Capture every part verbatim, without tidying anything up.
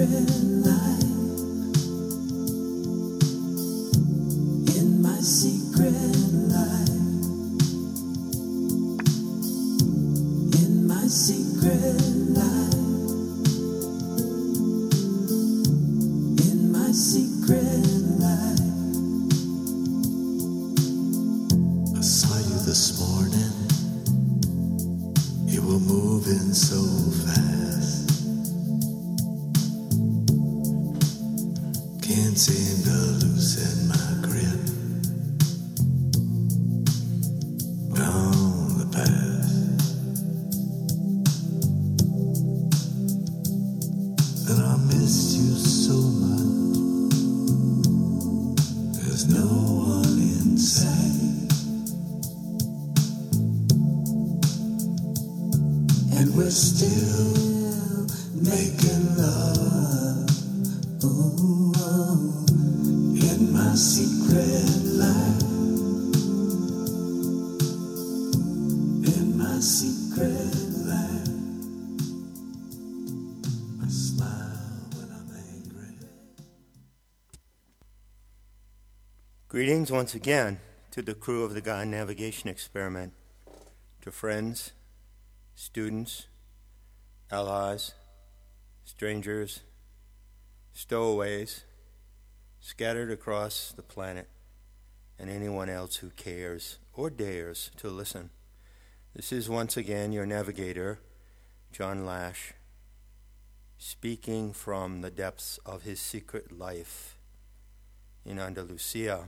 secret life, in my secret life, in my secret life, in my secret life. I saw you this morning, you were moving so fast. Can't seem to loosen my grip on the past. And I miss you so much. There's no one in sight, and we're still making love. Ooh, oh, in my secret life, in my secret life, I smile when I'm angry. Greetings once again to the crew of the Gaia Navigation Experiment, to friends, students, allies, strangers, stowaways, scattered across the planet, and anyone else who cares or dares to listen. This is once again your navigator, John Lash, speaking from the depths of his secret life in Andalusia.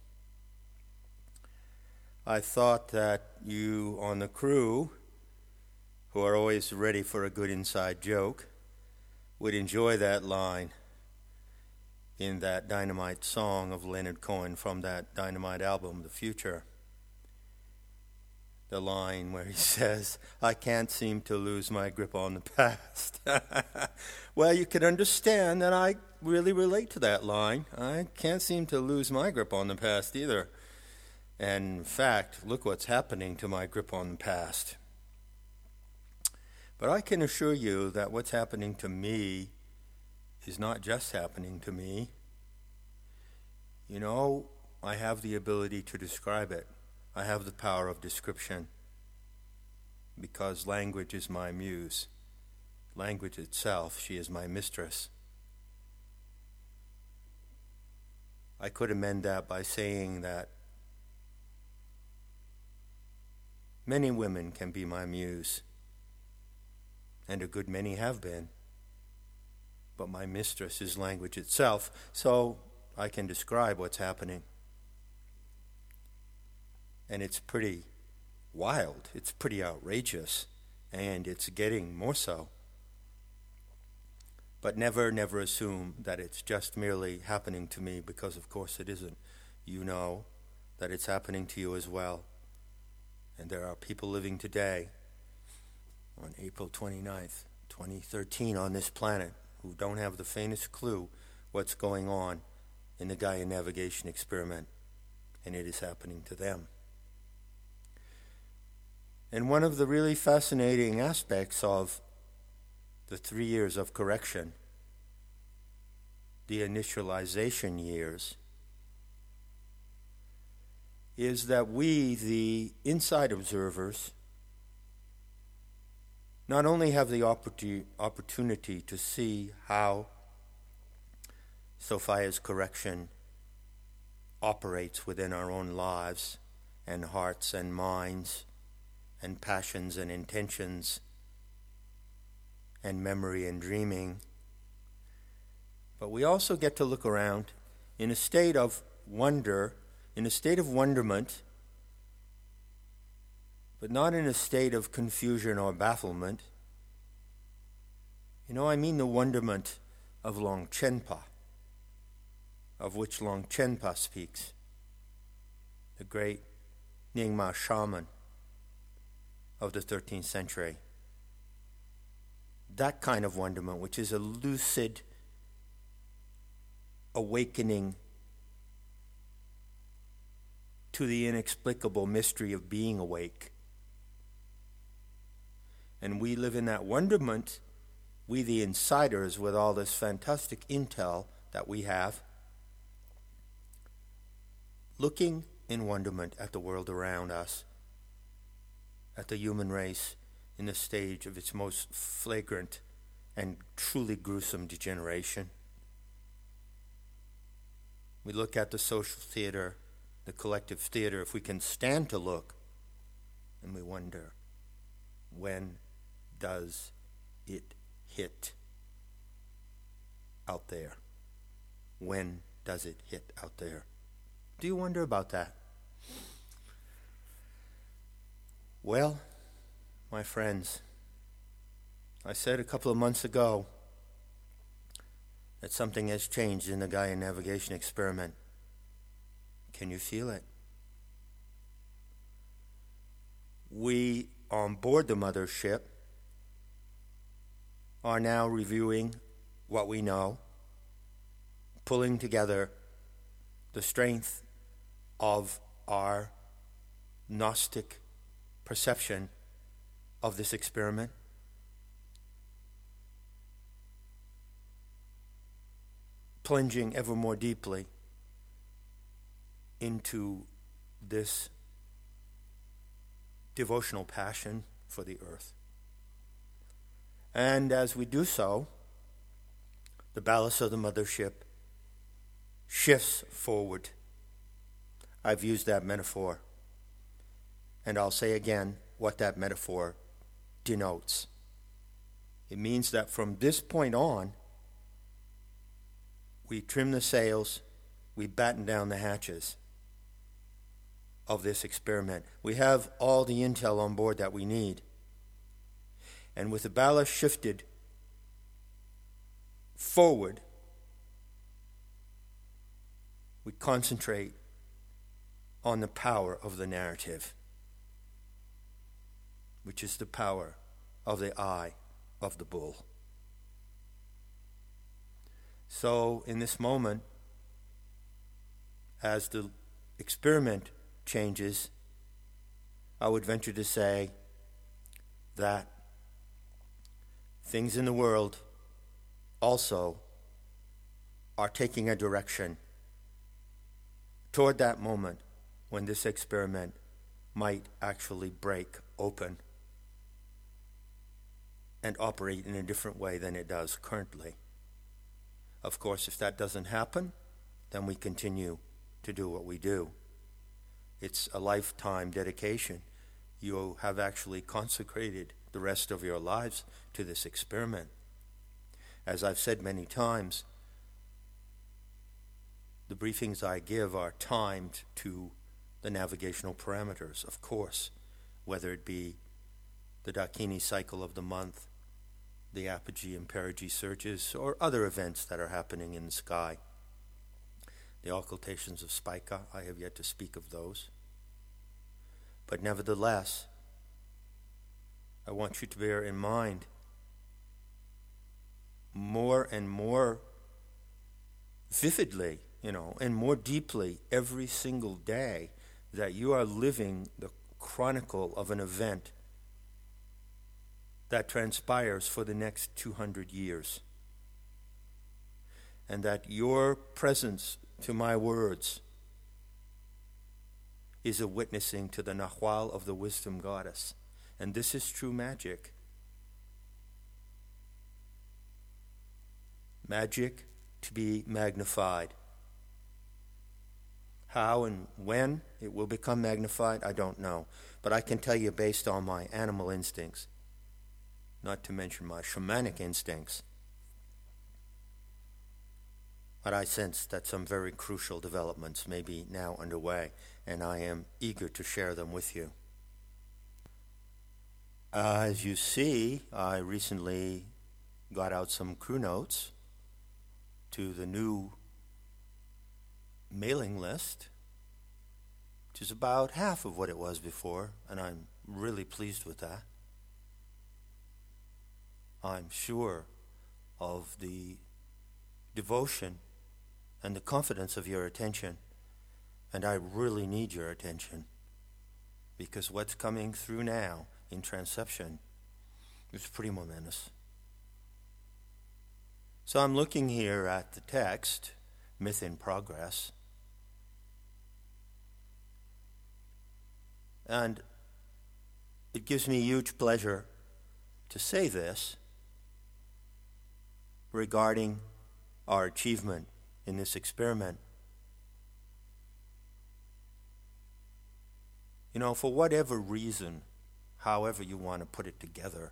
I thought that you on the crew, who are always ready for a good inside joke, would enjoy that line in that Dynamite song of Leonard Cohen from that Dynamite album, The Future. The line where he says, I can't seem to lose my grip on the past. Well, you can understand that I really relate to that line. I can't seem to lose my grip on the past either. And in fact, look what's happening to my grip on the past. But I can assure you that what's happening to me is not just happening to me. You know, I have the ability to describe it. I have the power of description, because language is my muse. Language itself, she is my mistress. I could amend that by saying that many women can be my muse, and a good many have been. But my mistress is language itself, so I can describe what's happening. And it's pretty wild, it's pretty outrageous, and it's getting more so. But never, never assume that it's just merely happening to me, because of course it isn't. You know that it's happening to you as well. And there are people living today on April twenty-ninth, twenty thirteen on this planet who don't have the faintest clue what's going on in the Gaia Navigation Experiment, and it is happening to them. And one of the really fascinating aspects of the three years of correction, the initialization years, is that we, the inside observers, not only have the opportu- opportunity to see how Sophia's correction operates within our own lives and hearts and minds and passions and intentions and memory and dreaming, but we also get to look around in a state of wonder, in a state of wonderment, but not in a state of confusion or bafflement. You know, I mean the wonderment of Longchenpa, of which Longchenpa speaks, the great Nyingma shaman of the thirteenth century. That kind of wonderment, which is a lucid awakening to the inexplicable mystery of being awake. And we live in that wonderment we the insiders with all this fantastic intel that we have, looking in wonderment at the world around us, at the human race in the stage of its most flagrant and truly gruesome degeneration. We look at the social theater, the collective theater, if we can stand to look, and we wonder, when does it hit out there? When does it hit out there? Do you wonder about that? Well, my friends, I said a couple of months ago that something has changed in the Gaia navigation experiment. Can you feel it? We, on board the mothership, are now reviewing what we know, pulling together the strength of our Gnostic perception of this experiment, plunging ever more deeply into this devotional passion for the earth. And as we do so, the ballast of the mothership shifts forward. I've used that metaphor, and I'll say again what that metaphor denotes. It means that from this point on, we trim the sails, we batten down the hatches of this experiment. We have all the intel on board that we need. And with the ballast shifted forward, we concentrate on the power of the narrative, which is the power of the eye of the bull. So in this moment, as the experiment changes, I would venture to say that things in the world also are taking a direction toward that moment when this experiment might actually break open and operate in a different way than it does currently. Of course, if that doesn't happen, then we continue to do what we do. It's a lifetime dedication. You have actually consecrated the rest of your lives to this experiment. As I've said many times, the briefings I give are timed to the navigational parameters, of course, whether it be the Dakini cycle of the month, the apogee and perigee surges, or other events that are happening in the sky. The occultations of Spica, I have yet to speak of those. But nevertheless, I want you to bear in mind more and more vividly, you know, and more deeply every single day that you are living the chronicle of an event that transpires for the next two hundred years. And that your presence to my words is a witnessing to the Nahual of the wisdom goddess. And this is true magic. Magic to be magnified. How and when it will become magnified, I don't know. But I can tell you based on my animal instincts, not to mention my shamanic instincts, but I sense that some very crucial developments may be now underway, and I am eager to share them with you. Uh, as you see, I recently got out some crew notes to the new mailing list, which is about half of what it was before, and I'm really pleased with that. I'm sure of the devotion and the confidence of your attention, and I really need your attention, because what's coming through now in transception is pretty momentous. So I'm looking here at the text, Myth in Progress, and it gives me huge pleasure to say this regarding our achievement in this experiment. You know, for whatever reason, however you want to put it together,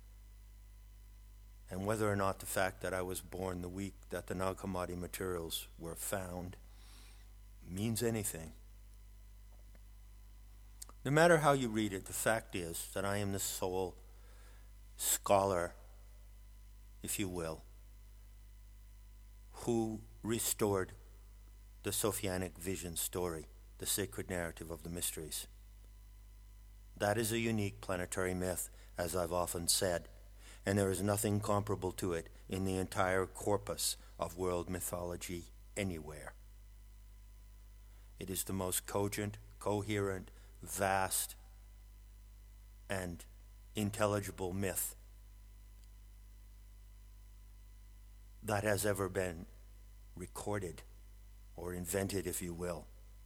and whether or not the fact that I was born the week that the Nag Hammadi materials were found means anything. No matter how you read it, the fact is that I am the sole scholar, if you will, who restored the Sophianic vision story, the sacred narrative of the mysteries. That is a unique planetary myth, as I've often said, and there is nothing comparable to it in the entire corpus of world mythology anywhere. It is the most cogent, coherent, vast, and intelligible myth that has ever been recorded or invented, if you will.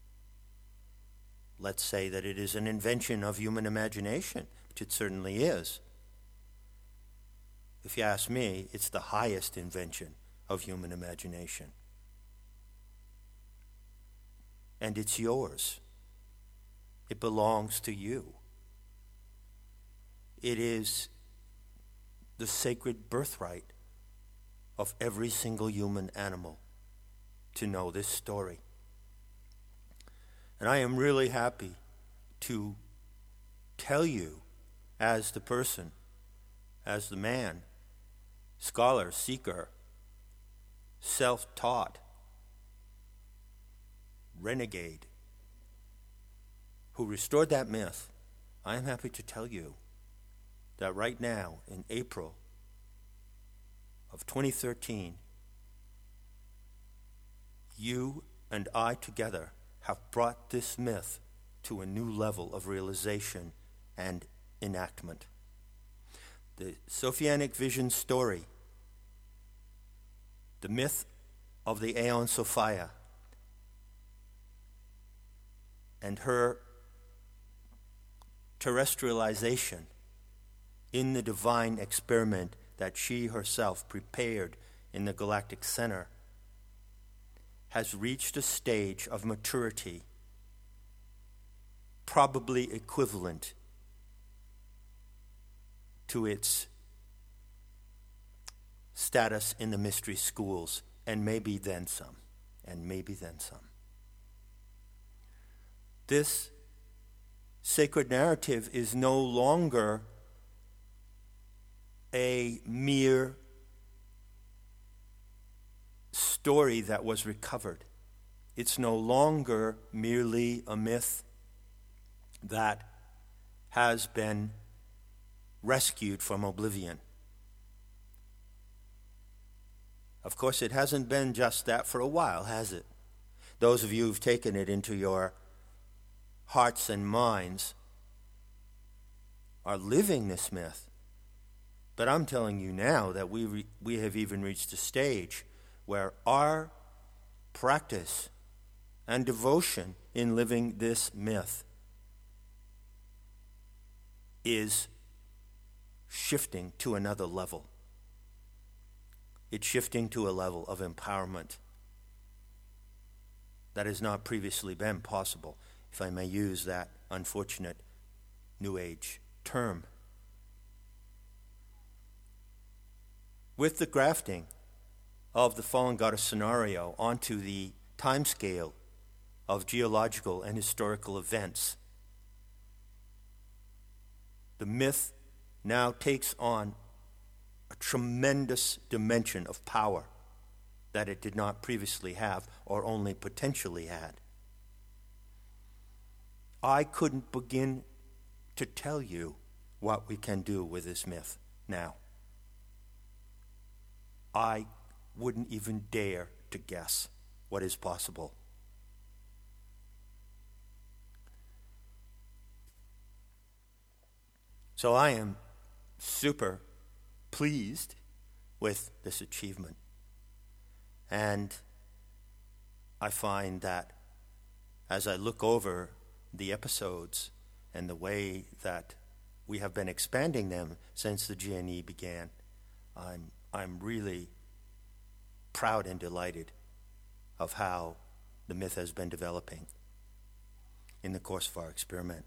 Let's say that it is an invention of human imagination, which it certainly is. If you ask me, it's the highest invention of human imagination. And it's yours. It belongs to you. It is the sacred birthright of every single human animal to know this story. And I am really happy to tell you, as the person, as the man, scholar, seeker, self-taught, renegade, who restored that myth, I am happy to tell you that right now, in April of twenty thirteen, you and I together have brought this myth to a new level of realization and enactment. The Sophianic vision story, the myth of the Aeon Sophia, and her terrestrialization in the divine experiment that she herself prepared in the galactic center, has reached a stage of maturity probably equivalent to its status in the mystery schools, and maybe then some, and maybe then some. This sacred narrative is no longer a mere story that was recovered. It's no longer merely a myth that has been rescued from oblivion. Of course, it hasn't been just that for a while, has it? Those of you who've taken it into your hearts and minds are living this myth. But I'm telling you now that we re- we have even reached a stage where our practice and devotion in living this myth is shifting to another level. It's shifting to a level of empowerment that has not previously been possible, if I may use that unfortunate New Age term. With the grafting of the fallen goddess scenario onto the timescale of geological and historical events, the myth now takes on a tremendous dimension of power that it did not previously have, or only potentially had. I couldn't begin to tell you what we can do with this myth now. I wouldn't even dare to guess what is possible. So I am super pleased with this achievement. And I find that as I look over the episodes and the way that we have been expanding them since the G N E began, I'm I'm really proud and delighted of how the myth has been developing in the course of our experiment.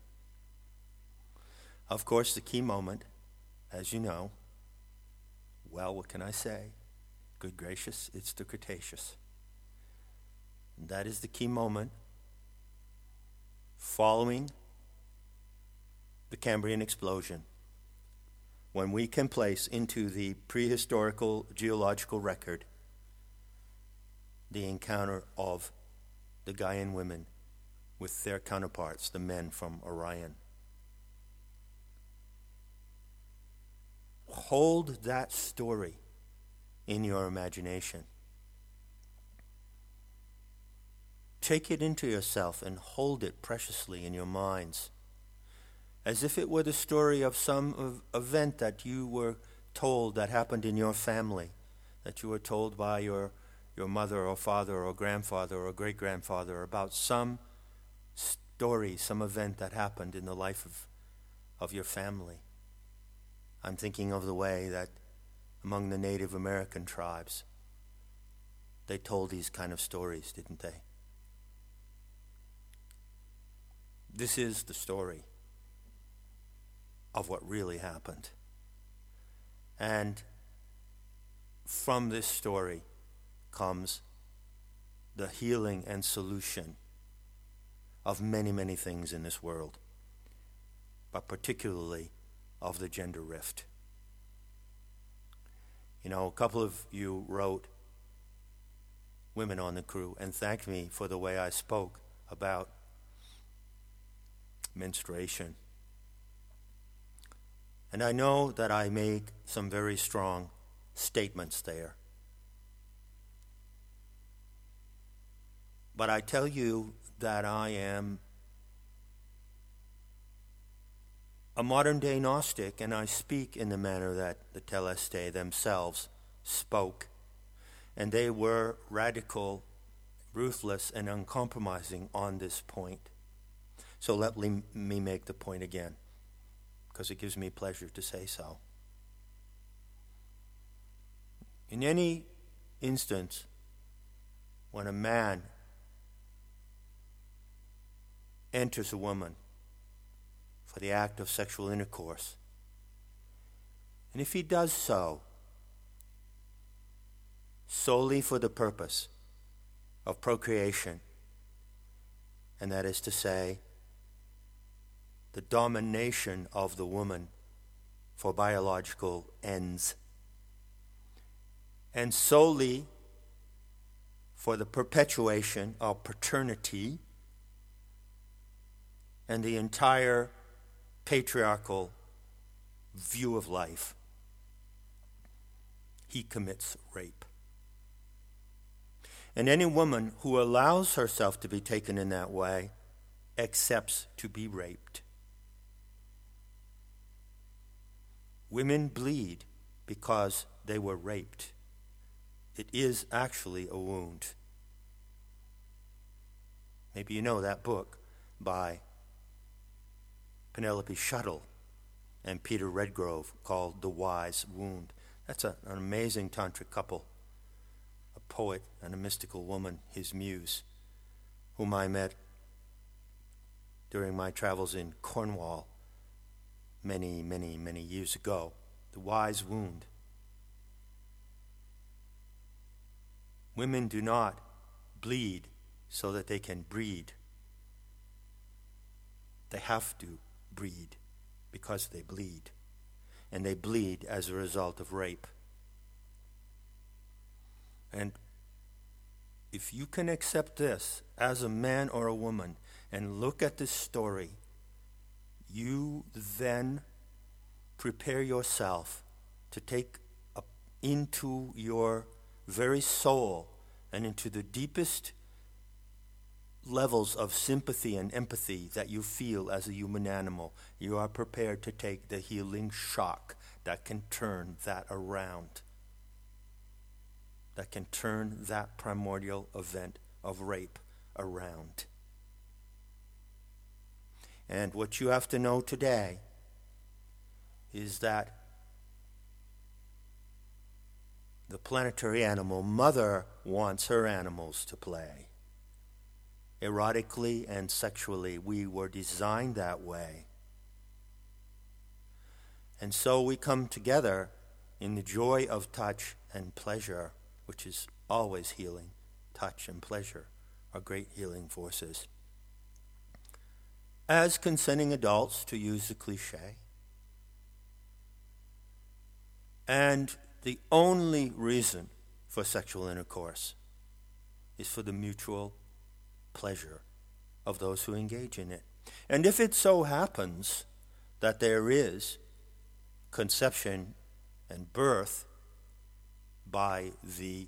Of course, the key moment, as you know, well, what can I say? Good gracious, it's the Cretaceous. And that is the key moment following the Cambrian explosion, when we can place into the prehistorical geological record the encounter of the Gaian women with their counterparts, the men from Orion. Hold that story in your imagination. Take it into yourself and hold it preciously in your minds, as if it were the story of some event that you were told that happened in your family, that you were told by your, your mother or father or grandfather or great-grandfather about some story, some event that happened in the life of, of your family. I'm thinking of the way that among the Native American tribes, they told these kind of stories, didn't they? This is the story of what really happened. And from this story comes the healing and solution of many, many things in this world, but particularly of the gender rift. You know, a couple of you wrote, women on the crew, and thanked me for the way I spoke about menstruation. And I know that I make some very strong statements there. But I tell you that I am a modern-day Gnostic, and I speak in the manner that the Telestai themselves spoke. And they were radical, ruthless, and uncompromising on this point. So let me make the point again, because it gives me pleasure to say so. In any instance, when a man enters a woman for the act of sexual intercourse, and if he does so solely for the purpose of procreation, and that is to say, the domination of the woman for biological ends, and solely for the perpetuation of paternity and the entire patriarchal view of life, he commits rape. And any woman who allows herself to be taken in that way accepts to be raped. Women bleed because they were raped. It is actually a wound. Maybe you know that book by Penelope Shuttle and Peter Redgrove called The Wise Wound. That's a, an amazing tantric couple, a poet and a mystical woman, his muse, whom I met during my travels in Cornwall many, many, many years ago. The Wise Wound. Women do not bleed so that they can breed. They have to breed because they bleed. And they bleed as a result of rape. And if you can accept this as a man or a woman and look at this story, you then prepare yourself to take up into your very soul and into the deepest levels of sympathy and empathy that you feel as a human animal. You are prepared to take the healing shock that can turn that around. that can turn that primordial event of rape around. And what you have to know today is that the planetary animal mother wants her animals to play. Erotically and sexually, we were designed that way. And so we come together in the joy of touch and pleasure, which is always healing. Touch and pleasure are great healing forces. As consenting adults, to use the cliche. And the only reason for sexual intercourse is for the mutual pleasure of those who engage in it. And if it so happens that there is conception and birth by the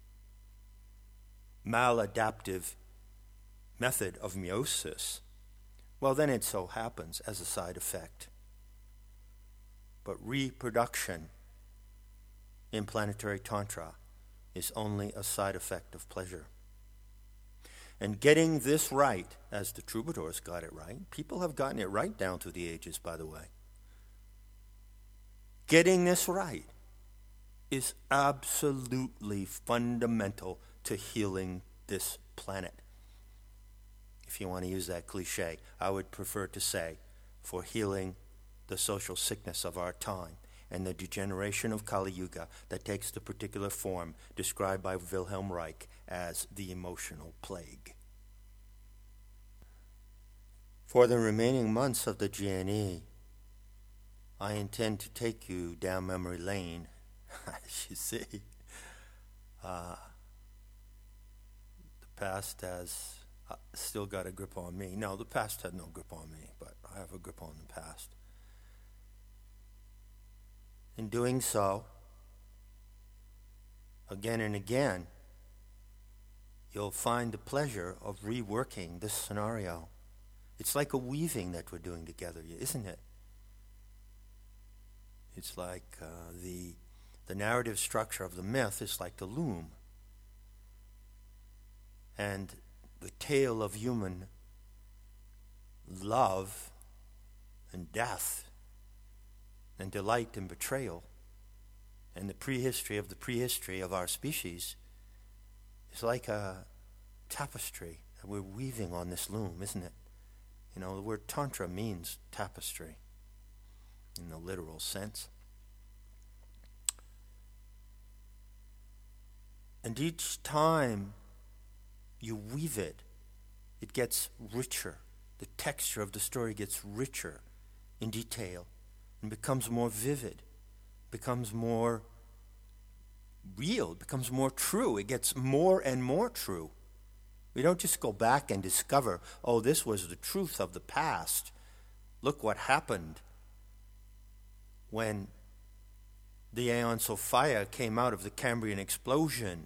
maladaptive method of meiosis, well, then it so happens as a side effect. But reproduction in planetary tantra is only a side effect of pleasure. And getting this right, as the troubadours got it right, people have gotten it right down through the ages, by the way. Getting this right is absolutely fundamental to healing this planet. If you want to use that cliche, I would prefer to say for healing the social sickness of our time and the degeneration of Kali Yuga that takes the particular form described by Wilhelm Reich as the emotional plague. For the remaining months of the G N E, I intend to take you down memory lane, as you see. Uh, the past has uh, still got a grip on me. No, the past had no grip on me, but I have a grip on the past. In doing so, again and again, you'll find the pleasure of reworking this scenario. It's like a weaving that we're doing together, isn't it? It's like uh, the, the narrative structure of the myth is like the loom. And the tale of human love and death and delight and betrayal and the prehistory of the prehistory of our species is like a tapestry that we're weaving on this loom, isn't it? You know, the word tantra means tapestry in the literal sense. And each time you weave it, it gets richer. The texture of the story gets richer in detail and becomes more vivid, becomes more real, becomes more true. It gets more and more true. We don't just go back and discover, oh, this was the truth of the past. Look what happened when the Aeon Sophia came out of the Cambrian explosion.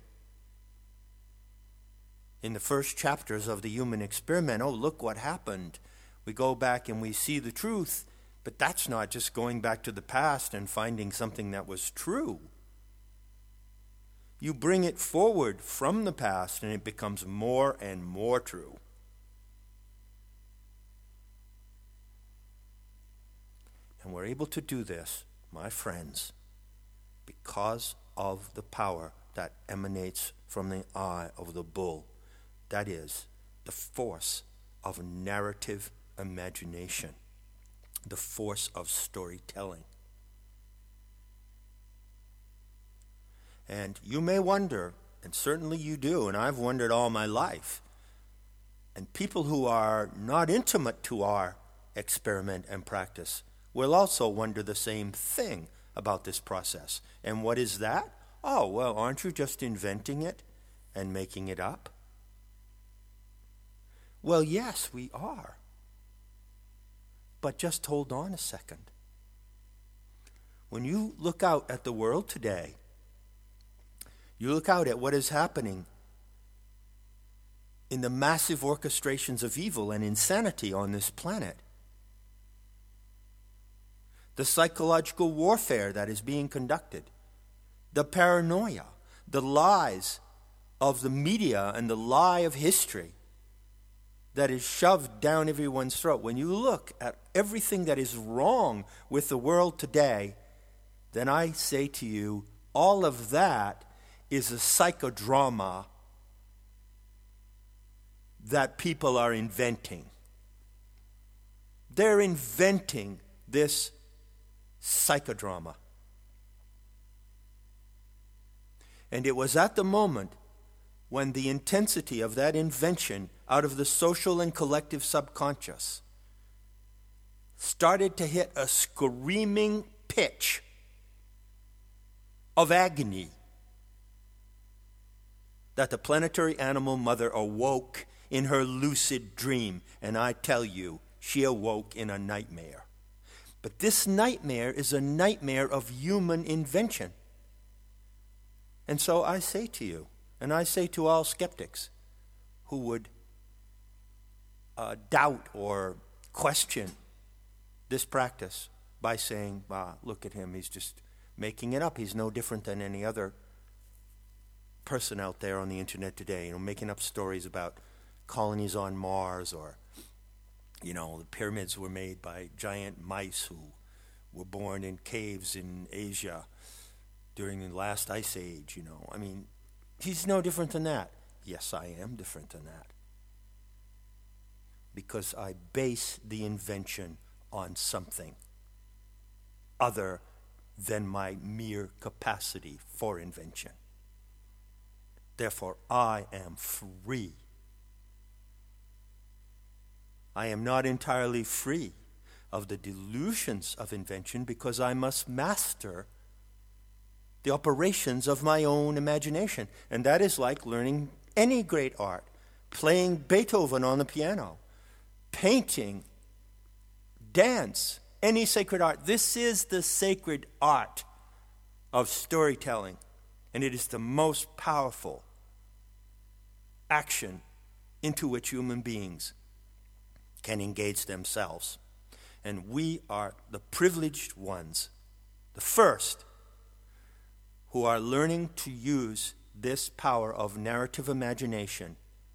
In the first chapters of the human experiment, oh, look what happened. We go back and we see the truth, but that's not just going back to the past and finding something that was true. You bring it forward from the past and it becomes more and more true. And we're able to do this, my friends, because of the power that emanates from the eye of the bull. That is, the force of narrative imagination, the force of storytelling. And you may wonder, and certainly you do, and I've wondered all my life, and people who are not intimate to our experiment and practice will also wonder the same thing about this process. And what is that? Oh, well, aren't you just inventing it and making it up? Well, yes, we are. But just hold on a second. When you look out at the world today, you look out at what is happening in the massive orchestrations of evil and insanity on this planet. The psychological warfare that is being conducted, the paranoia, the lies of the media and the lie of history that is shoved down everyone's throat, when you look at everything that is wrong with the world today, then I say to you, all of that is a psychodrama that people are inventing. They're inventing this psychodrama. And it was at the moment when the intensity of that invention out of the social and collective subconscious started to hit a screaming pitch of agony that the planetary animal mother awoke in her lucid dream. And I tell you, she awoke in a nightmare. But this nightmare is a nightmare of human invention. And so I say to you, and I say to all skeptics who would uh, doubt or question this practice by saying, ah, look at him, he's just making it up. He's no different than any other person out there on the internet today, you know, making up stories about colonies on Mars, or, you know, the pyramids were made by giant mice who were born in caves in Asia during the last ice age, you know. I mean, he's no different than that. Yes, I am different than that. Because I base the invention on something other than my mere capacity for invention. Therefore, I am free. I am not entirely free of the delusions of invention because I must master the operations of my own imagination. And that is like learning any great art, playing Beethoven on the piano, painting, dance, any sacred art. This is the sacred art of storytelling, and it is the most powerful action into which human beings can engage themselves. And we are the privileged ones, the first, who are learning to use this power of narrative imagination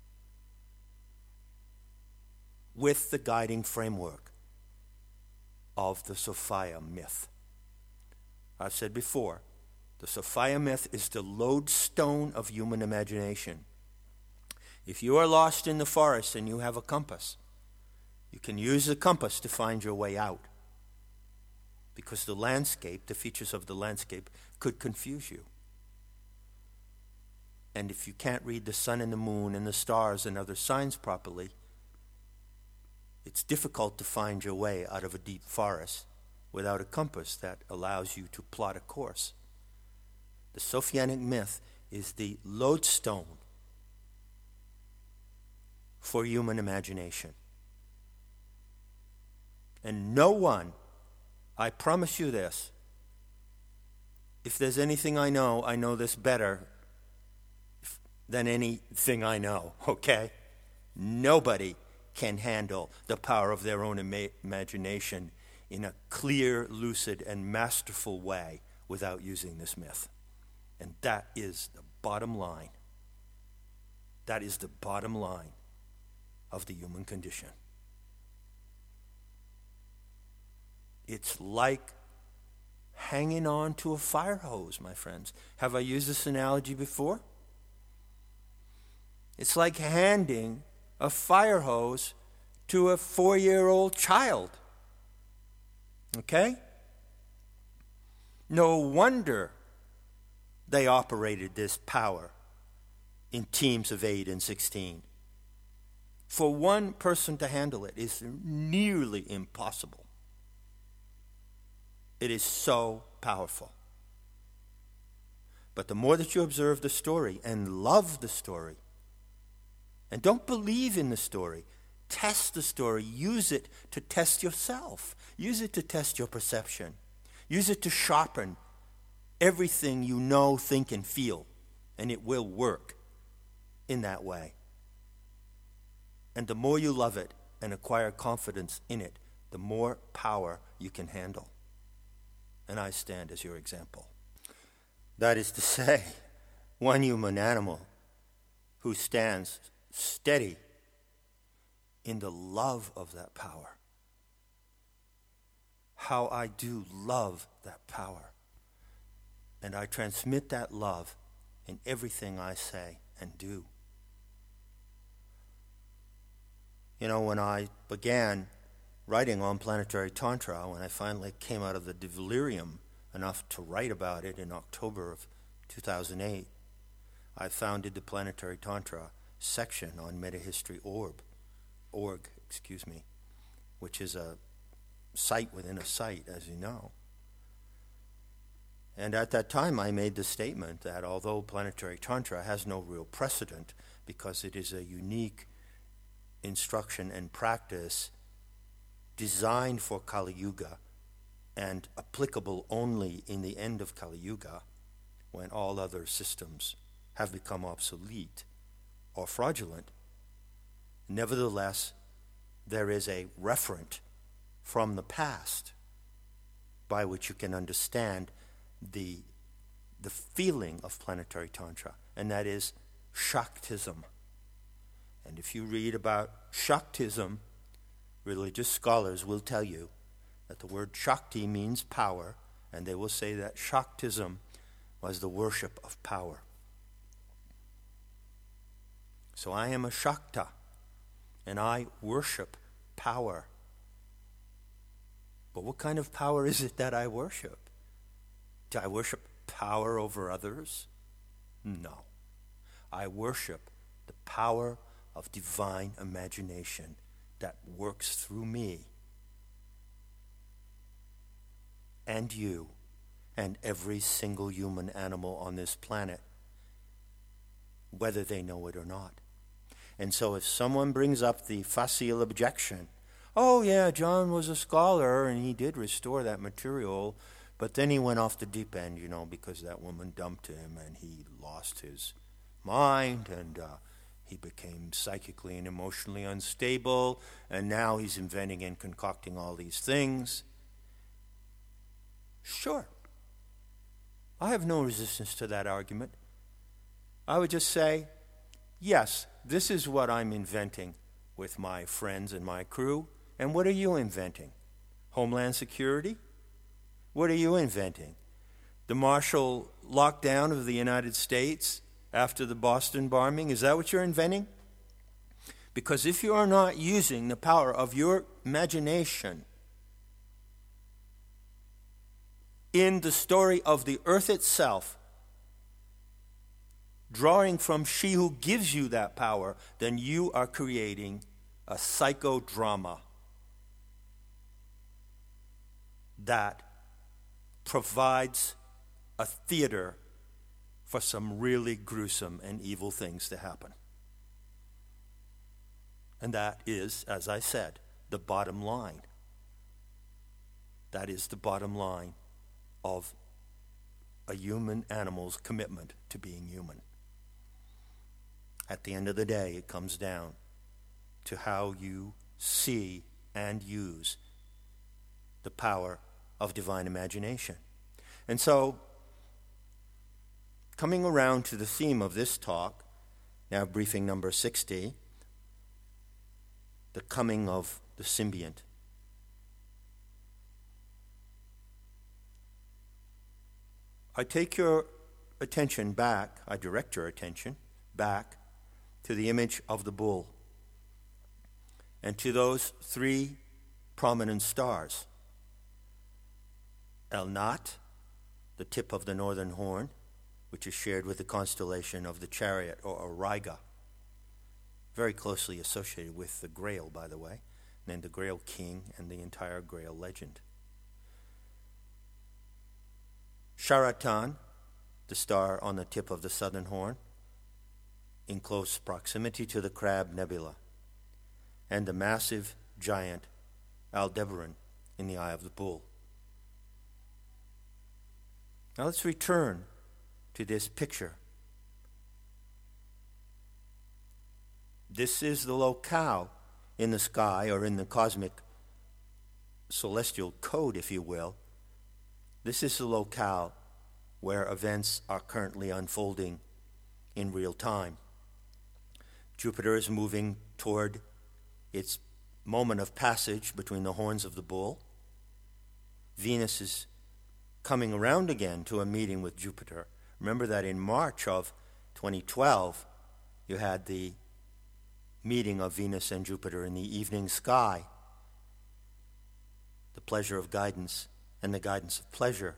with the guiding framework of the Sophia myth. I've said before, the Sophia myth is the lodestone of human imagination. If you are lost in the forest and you have a compass, you can use the compass to find your way out. Because the landscape, the features of the landscape, could confuse you. And if you can't read the sun and the moon and the stars and other signs properly, it's difficult to find your way out of a deep forest without a compass that allows you to plot a course. The Sophianic myth is the lodestone for human imagination. And no one, I promise you this, if there's anything I know, I know this better than anything I know, okay? Nobody can handle the power of their own ima- imagination in a clear, lucid, and masterful way without using this myth. And that is the bottom line. That is the bottom line of the human condition. It's like hanging on to a fire hose, my friends. Have I used this analogy before? It's like handing a fire hose to a four-year-old child. Okay? No wonder they operated this power in teams of eight and sixteen. For one person to handle it is nearly impossible. It is so powerful. But the more that you observe the story and love the story, and don't believe in the story, test the story, use it to test yourself, use it to test your perception, use it to sharpen everything you know, think, and feel, and it will work in that way. And the more you love it and acquire confidence in it, the more power you can handle. And I stand as your example. That is to say, one human animal who stands steady in the love of that power. How I do love that power. And I transmit that love in everything I say and do. You know, when I began writing on planetary tantra, when I finally came out of the delirium enough to write about it in October of two thousand eight, I founded the Planetary Tantra section on Metahistory Org, org, excuse me, which is a site within a site, as you know. And at that time, I made the statement that although Planetary Tantra has no real precedent because it is a unique instruction and practice designed for Kali Yuga and applicable only in the end of Kali Yuga, when all other systems have become obsolete or fraudulent, nevertheless, there is a referent from the past by which you can understand the, the feeling of planetary tantra, and that is Shaktism. And if you read about Shaktism, religious scholars will tell you that the word Shakti means power, and they will say that Shaktism was the worship of power. So I am a Shakta, and I worship power. But what kind of power is it that I worship? Do I worship power over others? No. I worship the power of divine imagination that works through me and you and every single human animal on this planet, whether they know it or not. And so if someone brings up the facile objection, oh yeah, John was a scholar and he did restore that material, but then he went off the deep end, you know, because that woman dumped him and he lost his mind and uh, he became psychically and emotionally unstable, and now he's inventing and concocting all these things. Sure. I have no resistance to that argument. I would just say, yes, this is what I'm inventing with my friends and my crew. And what are you inventing? Homeland Security? What are you inventing? The martial lockdown of the United States after the Boston bombing? Is that what you're inventing? Because if you are not using the power of your imagination in the story of the earth itself, drawing from she who gives you that power, then you are creating a psychodrama that provides a theater for some really gruesome and evil things to happen. And that is, as I said, the bottom line. That is the bottom line of a human animal's commitment to being human. At the end of the day, it comes down to how you see and use the power of divine imagination. And so, coming around to the theme of this talk, now briefing number sixty, the coming of the symbiont. I take your attention back, I direct your attention back to the image of the bull and to those three prominent stars. El Nat, the tip of the northern horn, which is shared with the constellation of the Chariot, or Auriga, very closely associated with the Grail, by the way, and the Grail King and the entire Grail legend. Sharatan, the star on the tip of the southern horn, in close proximity to the Crab Nebula, and the massive giant Aldebaran in the eye of the bull. Now let's return to this picture. This is the locale in the sky, or in the cosmic celestial code, if you will. This is the locale where events are currently unfolding in real time. Jupiter is moving toward its moment of passage between the horns of the bull. Venus is coming around again to a meeting with Jupiter. Remember that in March of twenty twelve, you had the meeting of Venus and Jupiter in the evening sky, the pleasure of guidance and the guidance of pleasure.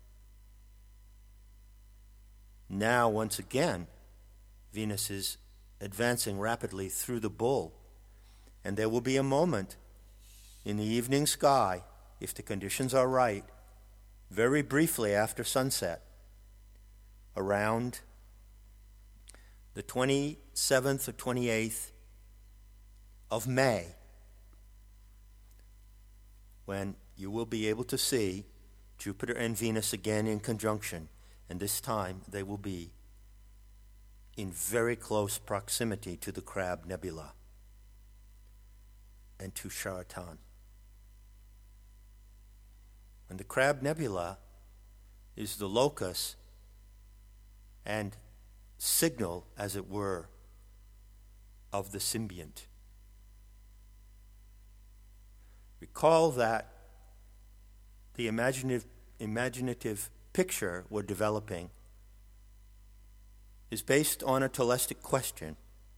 Now, once again, Venus is advancing rapidly through the bull, and there will be a moment in the evening sky, if the conditions are right, very briefly after sunset, around the twenty-seventh or twenty-eighth of May, when you will be able to see Jupiter and Venus again in conjunction, and this time they will be in very close proximity to the Crab Nebula and to Sharatan. And the Crab Nebula is the locus and signal, as it were, of the symbiont. Recall that the imaginative, imaginative picture we're developing is based on a telestic question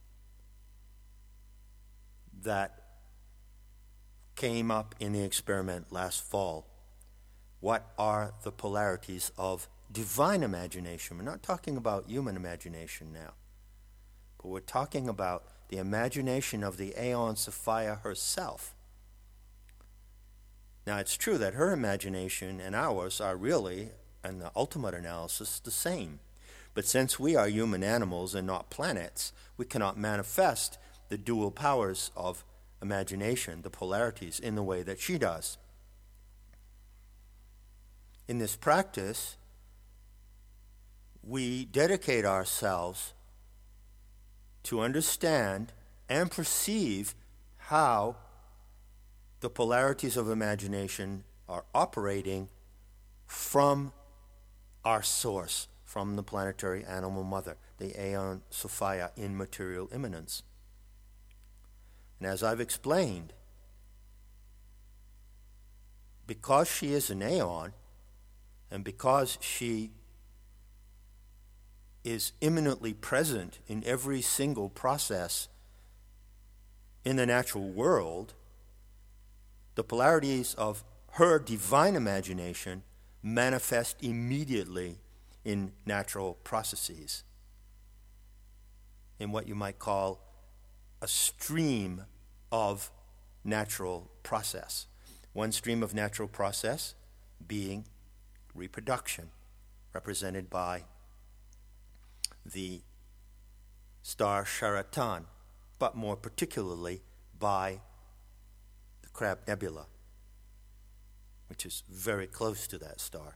that came up in the experiment last fall. What are the polarities of divine imagination? We're not talking about human imagination now, but we're talking about the imagination of the Aeon Sophia herself. Now, it's true that her imagination and ours are really, in the ultimate analysis, the same. But since we are human animals and not planets, we cannot manifest the dual powers of imagination, the polarities, in the way that she does. In this practice, we dedicate ourselves to understand and perceive how the polarities of imagination are operating from our source, from the planetary animal mother, the Aeon Sophia in material immanence. And as I've explained, because she is an Aeon, and because she is immanently present in every single process in the natural world, the polarities of her divine imagination manifest immediately in natural processes, in what you might call a stream of natural process. One stream of natural process being reproduction, represented by the star Sharatan, but more particularly by the Crab Nebula, which is very close to that star.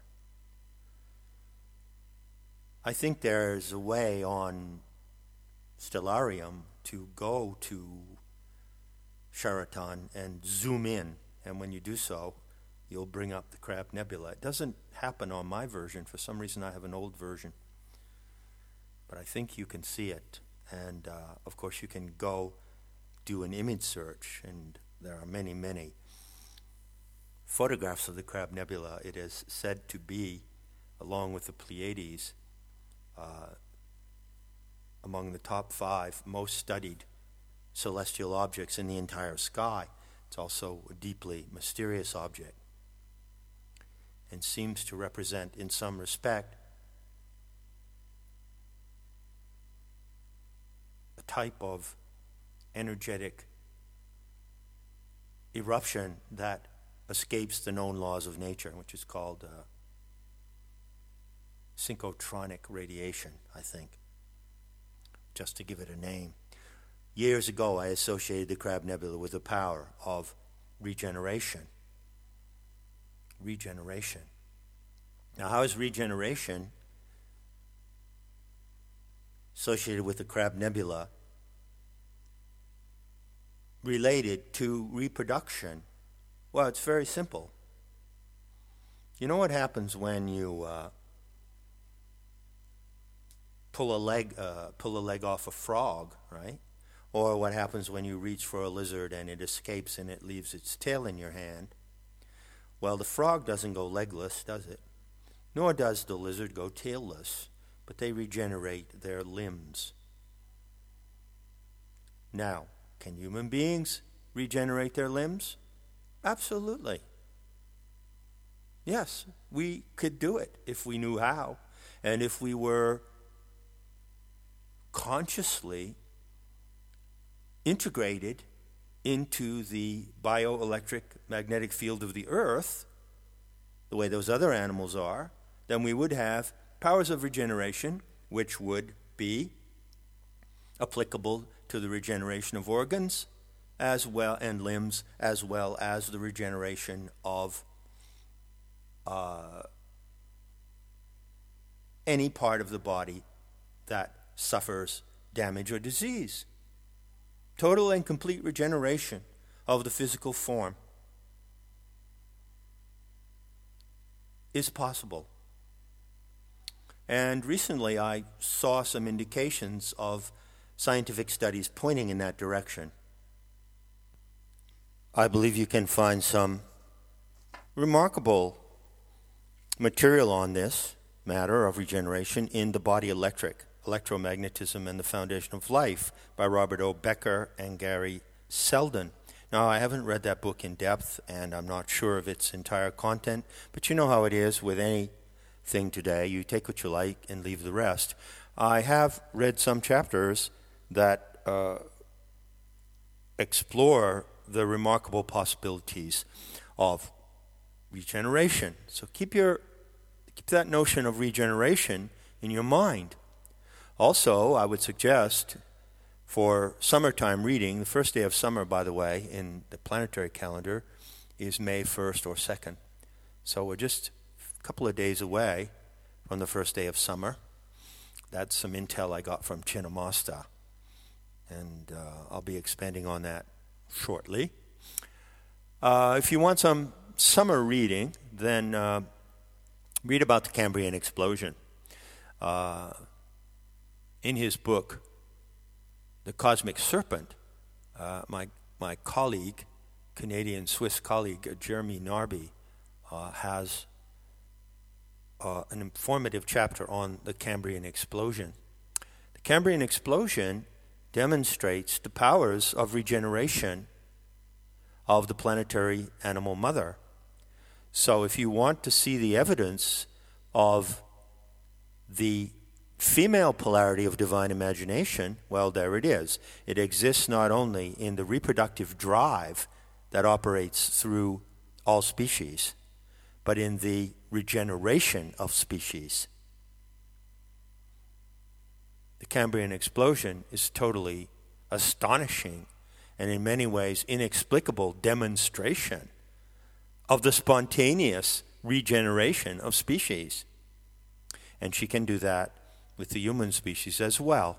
I think there's a way on Stellarium to go to Sharatan and zoom in, and when you do so, you'll bring up the Crab Nebula. It doesn't happen on my version. For some reason, I have an old version. But I think you can see it. And, uh, of course, you can go do an image search, and there are many, many photographs of the Crab Nebula. It is said to be, along with the Pleiades, uh, among the top five most studied celestial objects in the entire sky. It's also a deeply mysterious object, and seems to represent, in some respect, a type of energetic eruption that escapes the known laws of nature, which is called uh, synchrotronic radiation, I think, just to give it a name. Years ago, I associated the Crab Nebula with the power of regeneration. Regeneration. Now, how is regeneration associated with the Crab Nebula related to reproduction? Well, it's very simple. You know what happens when you uh, pull a leg, uh, pull a leg off a frog, right? Or what happens when you reach for a lizard and it escapes and it leaves its tail in your hand. Well, the frog doesn't go legless, does it? Nor does the lizard go tailless, but they regenerate their limbs. Now, can human beings regenerate their limbs? Absolutely. Yes, we could do it if we knew how, and if we were consciously integrated into the bioelectric magnetic field of the earth, the way those other animals are, then we would have powers of regeneration which would be applicable to the regeneration of organs as well and limbs, as well as the regeneration of uh, any part of the body that suffers damage or disease. Total and complete regeneration of the physical form is possible. And recently I saw some indications of scientific studies pointing in that direction. I believe you can find some remarkable material on this matter of regeneration in The Body Electric, Electromagnetism and the Foundation of Life by Robert O. Becker and Gary Selden. Now, I haven't read that book in depth, and I'm not sure of its entire content, but you know how it is with anything today. You take what you like and leave the rest. I have read some chapters that uh, explore the remarkable possibilities of regeneration. So keep your keep that notion of regeneration in your mind. Also, I would suggest for summertime reading, the first day of summer, by the way, in the planetary calendar is May first or second. So we're just a couple of days away from the first day of summer. That's some intel I got from Chinnamasta, and uh, I'll be expanding on that shortly. Uh, if you want some summer reading, then uh, read about the Cambrian explosion. Uh, in his book, The Cosmic Serpent, uh, my my colleague, Canadian-Swiss colleague, uh, Jeremy Narby, uh, has uh, an informative chapter on the Cambrian explosion. The Cambrian explosion demonstrates the powers of regeneration of the planetary animal mother. So if you want to see the evidence of the female polarity of divine imagination, well, there it is. It exists not only in the reproductive drive that operates through all species, but in the regeneration of species. The Cambrian explosion is totally astonishing and in many ways inexplicable demonstration of the spontaneous regeneration of species. And she can do that with the human species as well.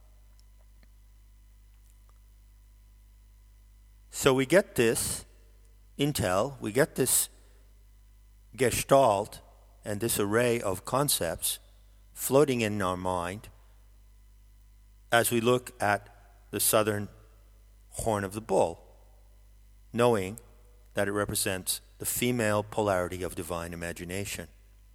So we get this intel, we get this gestalt and this array of concepts floating in our mind as we look at the southern horn of the bull, knowing that it represents the female polarity of divine imagination.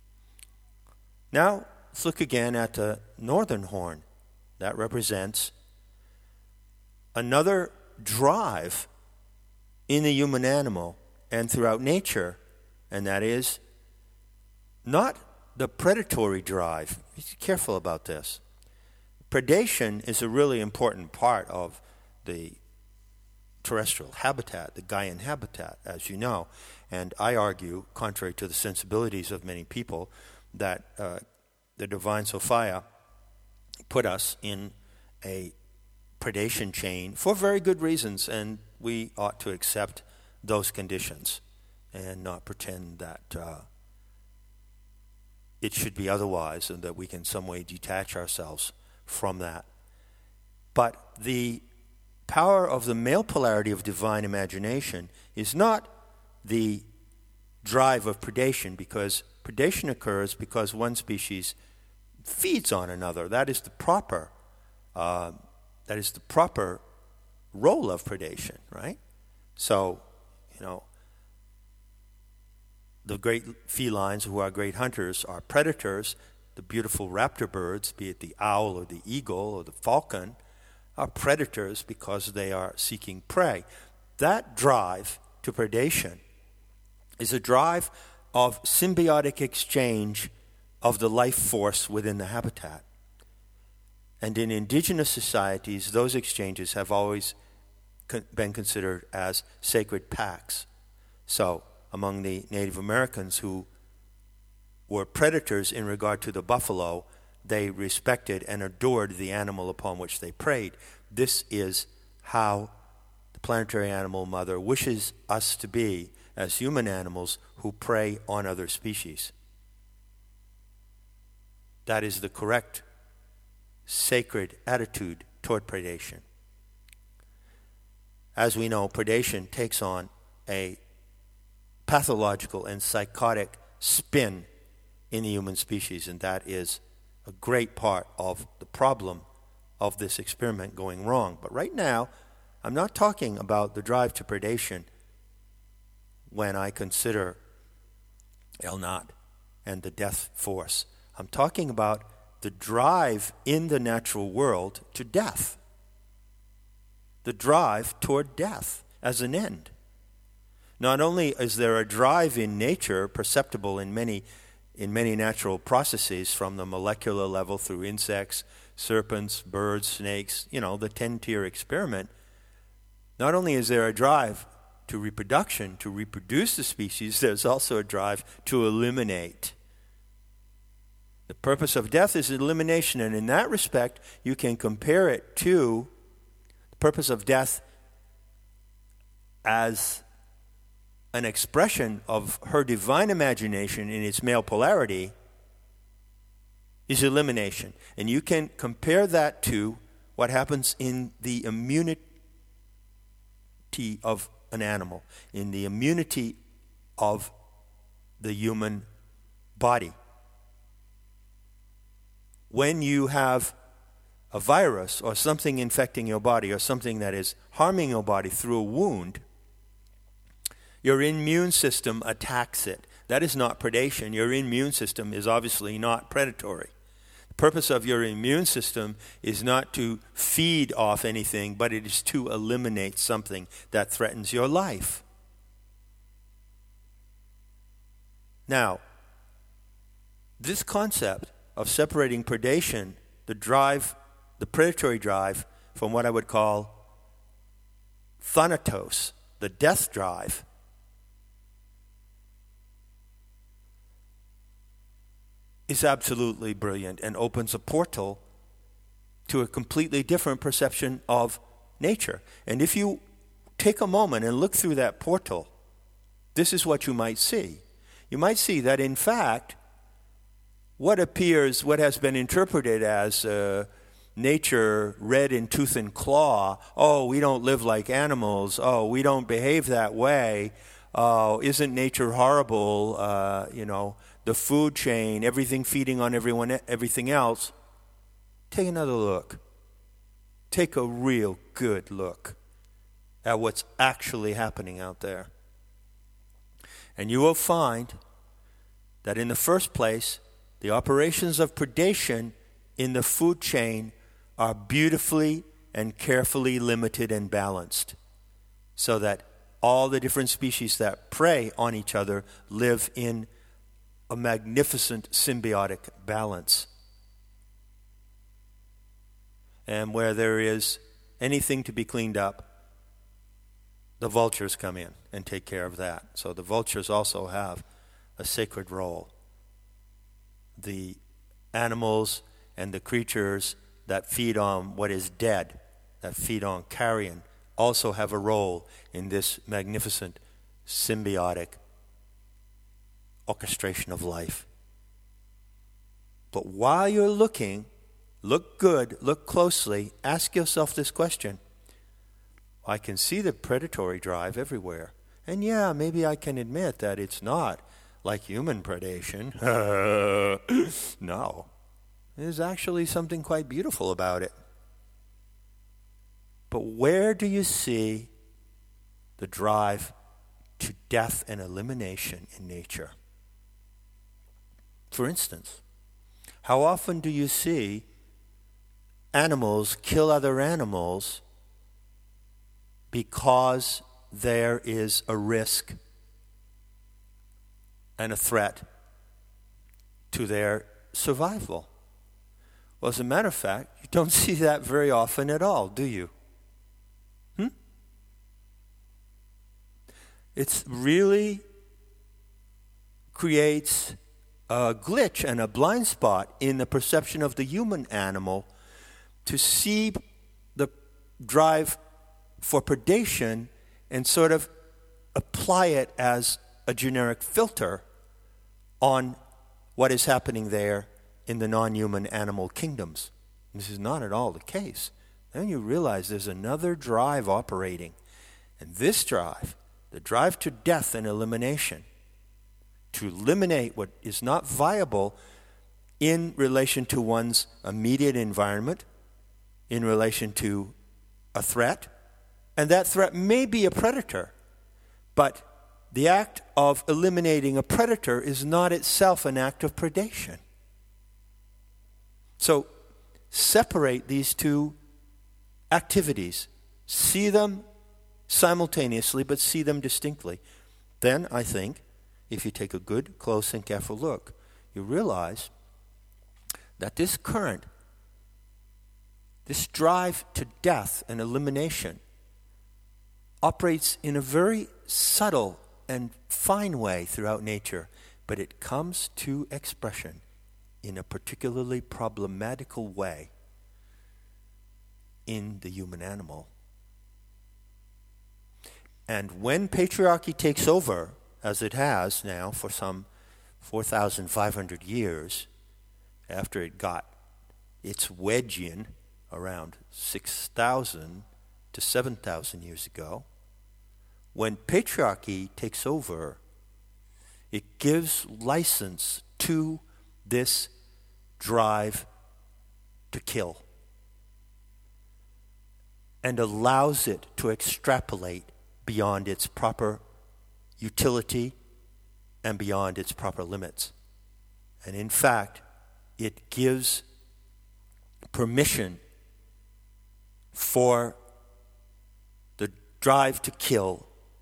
Now, let's look again at the northern horn. That represents another drive in the human animal and throughout nature, and that is not the predatory drive. Be careful about this. Predation is a really important part of the terrestrial habitat, the Gaian habitat, as you know. And I argue, contrary to the sensibilities of many people, that uh, the divine Sophia put us in a predation chain for very good reasons, and we ought to accept those conditions and not pretend that uh, it should be otherwise and that we can in some way detach ourselves from that. But the power of the male polarity of divine imagination is not the drive of predation, because predation occurs because one species feeds on another. That is the proper, uh, that is the proper role of predation, right? So, you know, the great felines who are great hunters are predators. The beautiful raptor birds, be it the owl or the eagle or the falcon, are predators because they are seeking prey. That drive to predation is a drive of symbiotic exchange of the life force within the habitat. And in indigenous societies, those exchanges have always con- been considered as sacred pacts. So, among the Native Americans who were predators in regard to the buffalo, they respected and adored the animal upon which they preyed. This is how the planetary animal mother wishes us to be as human animals who prey on other species. That is the correct sacred attitude toward predation. As we know, predation takes on a pathological and psychotic spin in the human species, and that is a great part of the problem of this experiment going wrong. But right now, I'm not talking about the drive to predation when I consider El Nat and the death force. I'm talking about the drive in the natural world to death. The drive toward death as an end. Not only is there a drive in nature perceptible in many in many natural processes, from the molecular level through insects, serpents, birds, snakes, you know, the ten-tier experiment, not only is there a drive to reproduction, to reproduce the species, there's also a drive to eliminate. The purpose of death is elimination, and in that respect, you can compare it to the purpose of death as an expression of her divine imagination in its male polarity is elimination. And you can compare that to what happens in the immunity of an animal, in the immunity of the human body. When you have a virus or something infecting your body or something that is harming your body through a wound, your immune system attacks it. That is not predation. Your immune system is obviously not predatory. The purpose of your immune system is not to feed off anything, but it is to eliminate something that threatens your life. Now, this concept of separating predation, the drive, the predatory drive, from what I would call thanatos, the death drive, is absolutely brilliant and opens a portal to a completely different perception of nature. And if you take a moment and look through that portal, this is what you might see. You might see that, in fact, what appears, what has been interpreted as uh, nature red in tooth and claw, oh, we don't live like animals, oh, we don't behave that way, oh, isn't nature horrible, uh, you know, the food chain, everything feeding on everyone, everything else. Take another look. Take a real good look at what's actually happening out there. And you will find that in the first place, the operations of predation in the food chain are beautifully and carefully limited and balanced, so that all the different species that prey on each other live in a magnificent symbiotic balance. And where there is anything to be cleaned up, the vultures come in and take care of that. So the vultures also have a sacred role. The animals and the creatures that feed on what is dead, that feed on carrion, also have a role in this magnificent symbiotic orchestration of life. But while you're looking, look good, look closely, ask yourself this question. I can see the predatory drive everywhere. And yeah, maybe I can admit that it's not like human predation. No. There's actually something quite beautiful about it. But where do you see the drive to death and elimination in nature? For instance, how often do you see animals kill other animals because there is a risk and a threat to their survival? Well, as a matter of fact, you don't see that very often at all, do you? Hmm? It really creates a glitch and a blind spot in the perception of the human animal to see the drive for predation and sort of apply it as a generic filter on what is happening there in the non-human animal kingdoms. This is not at all the case. Then you realize there's another drive operating. And this drive, the drive to death and elimination, to eliminate what is not viable in relation to one's immediate environment, in relation to a threat, and that threat may be a predator, but the act of eliminating a predator is not itself an act of predation. So separate these two activities. See them simultaneously, but see them distinctly. Then, I think, if you take a good, close, and careful look, you realize that this current, this drive to death and elimination, operates in a very subtle and fine way throughout nature, but it comes to expression in a particularly problematical way in the human animal. And when patriarchy takes over, as it has now for some four thousand five hundred years, after it got its wedge in around six thousand to seven thousand years ago, when patriarchy takes over, it gives license to this drive to kill and allows it to extrapolate beyond its proper utility and beyond its proper limits. And in fact, it gives permission for the drive to kill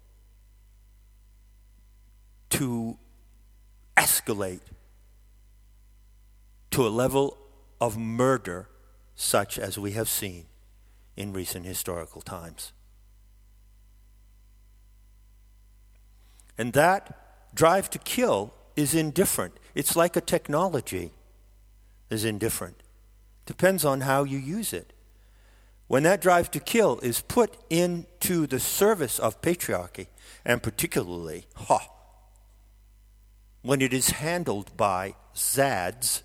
to escalate to a level of murder such as we have seen in recent historical times. And that drive to kill is indifferent. It's like a technology is indifferent. Depends on how you use it. When that drive to kill is put into the service of patriarchy, and particularly, ha, when it is handled by Zads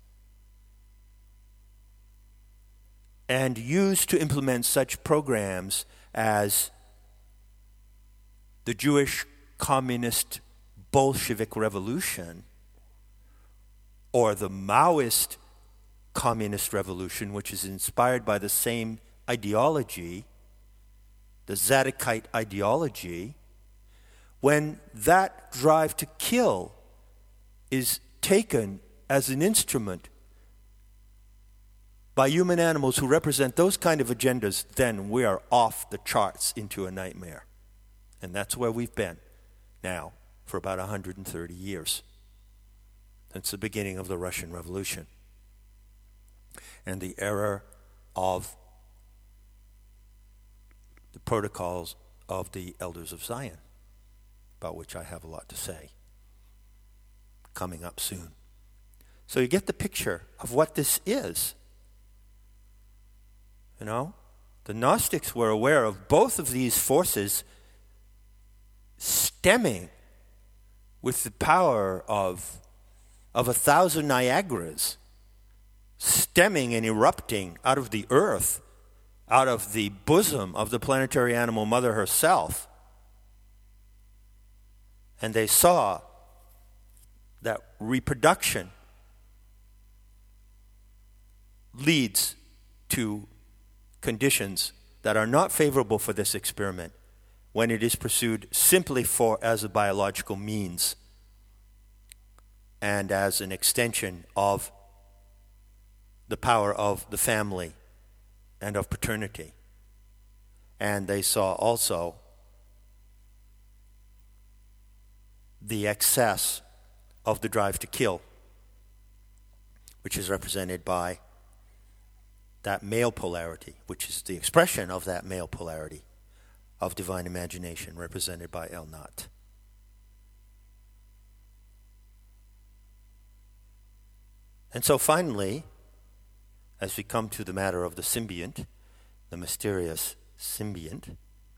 and used to implement such programs as the Jewish Communist Bolshevik Revolution or the Maoist Communist Revolution, which is inspired by the same ideology, the Zadokite ideology, when that drive to kill is taken as an instrument by human animals who represent those kind of agendas, then we are off the charts into a nightmare. And that's where we've been now for about one hundred thirty years, since the beginning of the Russian Revolution and the era of the protocols of the Elders of Zion, about which I have a lot to say coming up soon. So you get the picture of what this is. You know, the Gnostics were aware of both of these forces stemming with the power of, of a thousand Niagaras, stemming and erupting out of the earth, out of the bosom of the planetary animal mother herself. And they saw that reproduction leads to conditions that are not favorable for this experiment when it is pursued simply for as a biological means and as an extension of the power of the family and of paternity. And they saw also the excess of the drive to kill, which is represented by that male polarity, which is the expression of that male polarity of divine imagination, represented by El Nat. And so finally, as we come to the matter of the symbiont, the mysterious symbiont,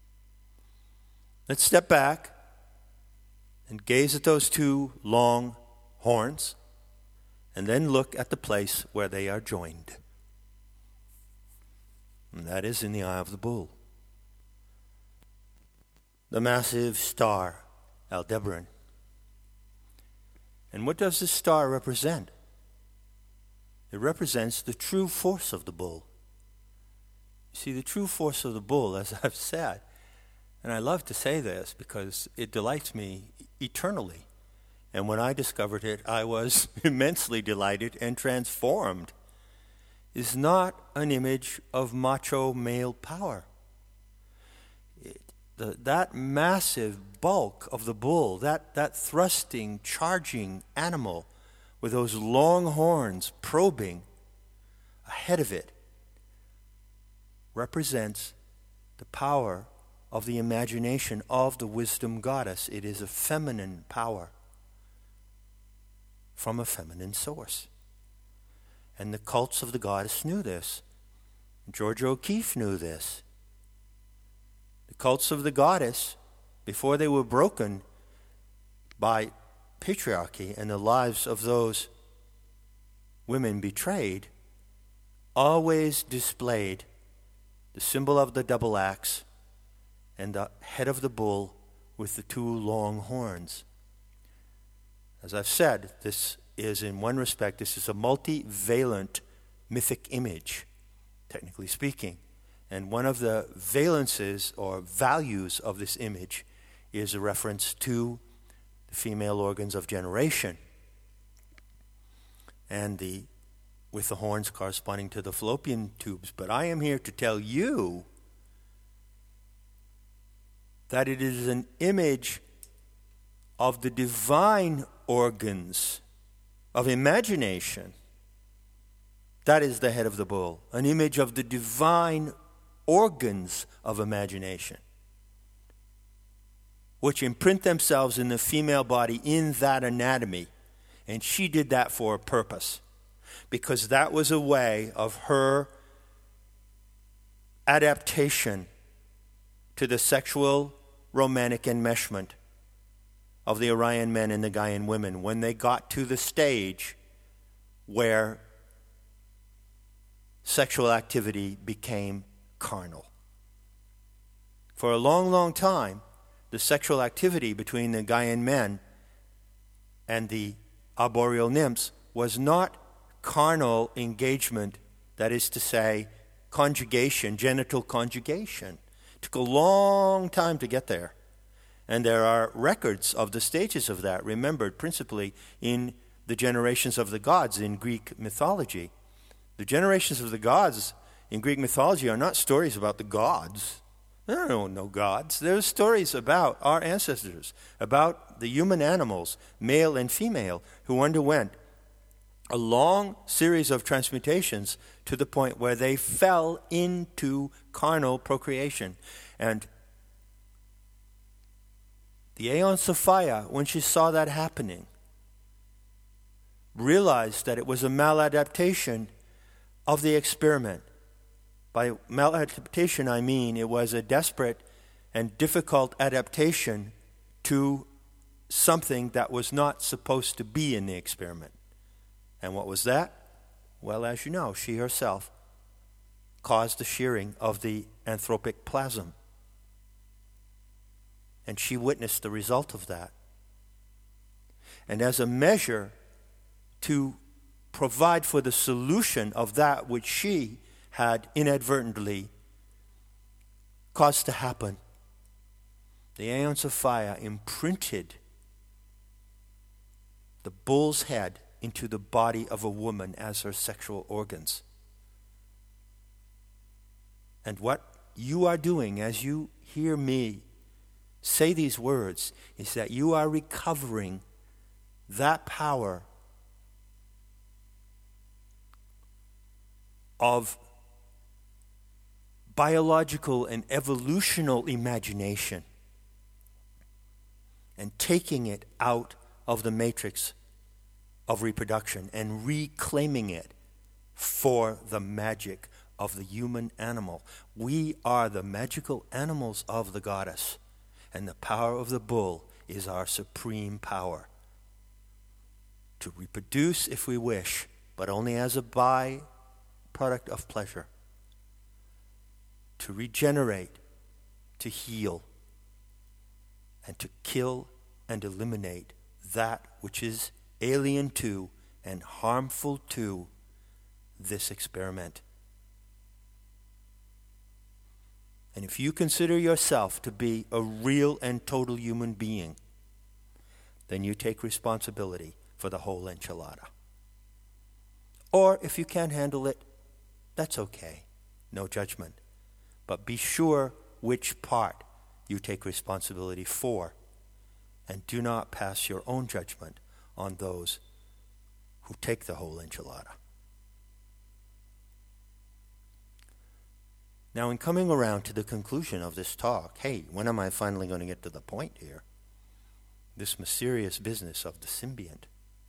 let's step back and gaze at those two long horns, and then look at the place where they are joined. And that is in the eye of the bull. The massive star, Aldebaran. And what does this star represent? It represents the true force of the bull. You see, the true force of the bull, as I've said, and I love to say this because it delights me eternally. And when I discovered it, I was immensely delighted and transformed, is not an image of macho male power. It, the, that massive bulk of the bull, that, that thrusting, charging animal with those long horns probing ahead of it, represents the power of the imagination of the wisdom goddess. It is a feminine power from a feminine source. And the cults of the goddess knew this. George O'Keeffe knew this. The cults of the goddess, before they were broken by patriarchy and the lives of those women betrayed, always displayed the symbol of the double axe and the head of the bull with the two long horns. As I've said, this is, in one respect, this is a multivalent mythic image, technically speaking. And one of the valences or values of this image is a reference to the female organs of generation, and the with the horns corresponding to the fallopian tubes. But I am here to tell you that it is an image of the divine organs of imagination. That is the head of the bull, an image of the divine organs of imagination, which imprint themselves in the female body in that anatomy. And she did that for a purpose, because that was a way of her adaptation to the sexual romantic enmeshment of the Orion men and the Gaian women when they got to the stage where sexual activity became carnal. For a long, long time, the sexual activity between the Gaian men and the arboreal nymphs was not carnal engagement, that is to say, conjugation, genital conjugation. It took a long time to get there. And there are records of the stages of that, remembered principally in the generations of the gods in Greek mythology. The generations of the gods in Greek mythology are not stories about the gods. There are no gods. They're stories about our ancestors, about the human animals, male and female, who underwent a long series of transmutations to the point where they fell into carnal procreation. And the Aeon Sophia, when she saw that happening, realized that it was a maladaptation of the experiment. By maladaptation, I mean it was a desperate and difficult adaptation to something that was not supposed to be in the experiment. And what was that? Well, as you know, she herself caused the shearing of the anthropic plasm. And she witnessed the result of that. And as a measure to provide for the solution of that which she had inadvertently caused to happen. The aeons of fire imprinted the bull's head into the body of a woman as her sexual organs. And what you are doing as you hear me say these words is that you are recovering that power of biological and evolutional imagination and taking it out of the matrix of reproduction and reclaiming it for the magic of the human animal. We are the magical animals of the goddess, and the power of the bull is our supreme power to reproduce if we wish, but only as a byproduct of pleasure, to regenerate, to heal, and to kill and eliminate that which is alien to and harmful to this experiment. And if you consider yourself to be a real and total human being, then you take responsibility for the whole enchilada. Or if you can't handle it, that's okay. No judgment. But be sure which part you take responsibility for, and do not pass your own judgment on those who take the whole enchilada. Now, in coming around to the conclusion of this talk, hey, when am I finally going to get to the point here? This mysterious business of the symbiont.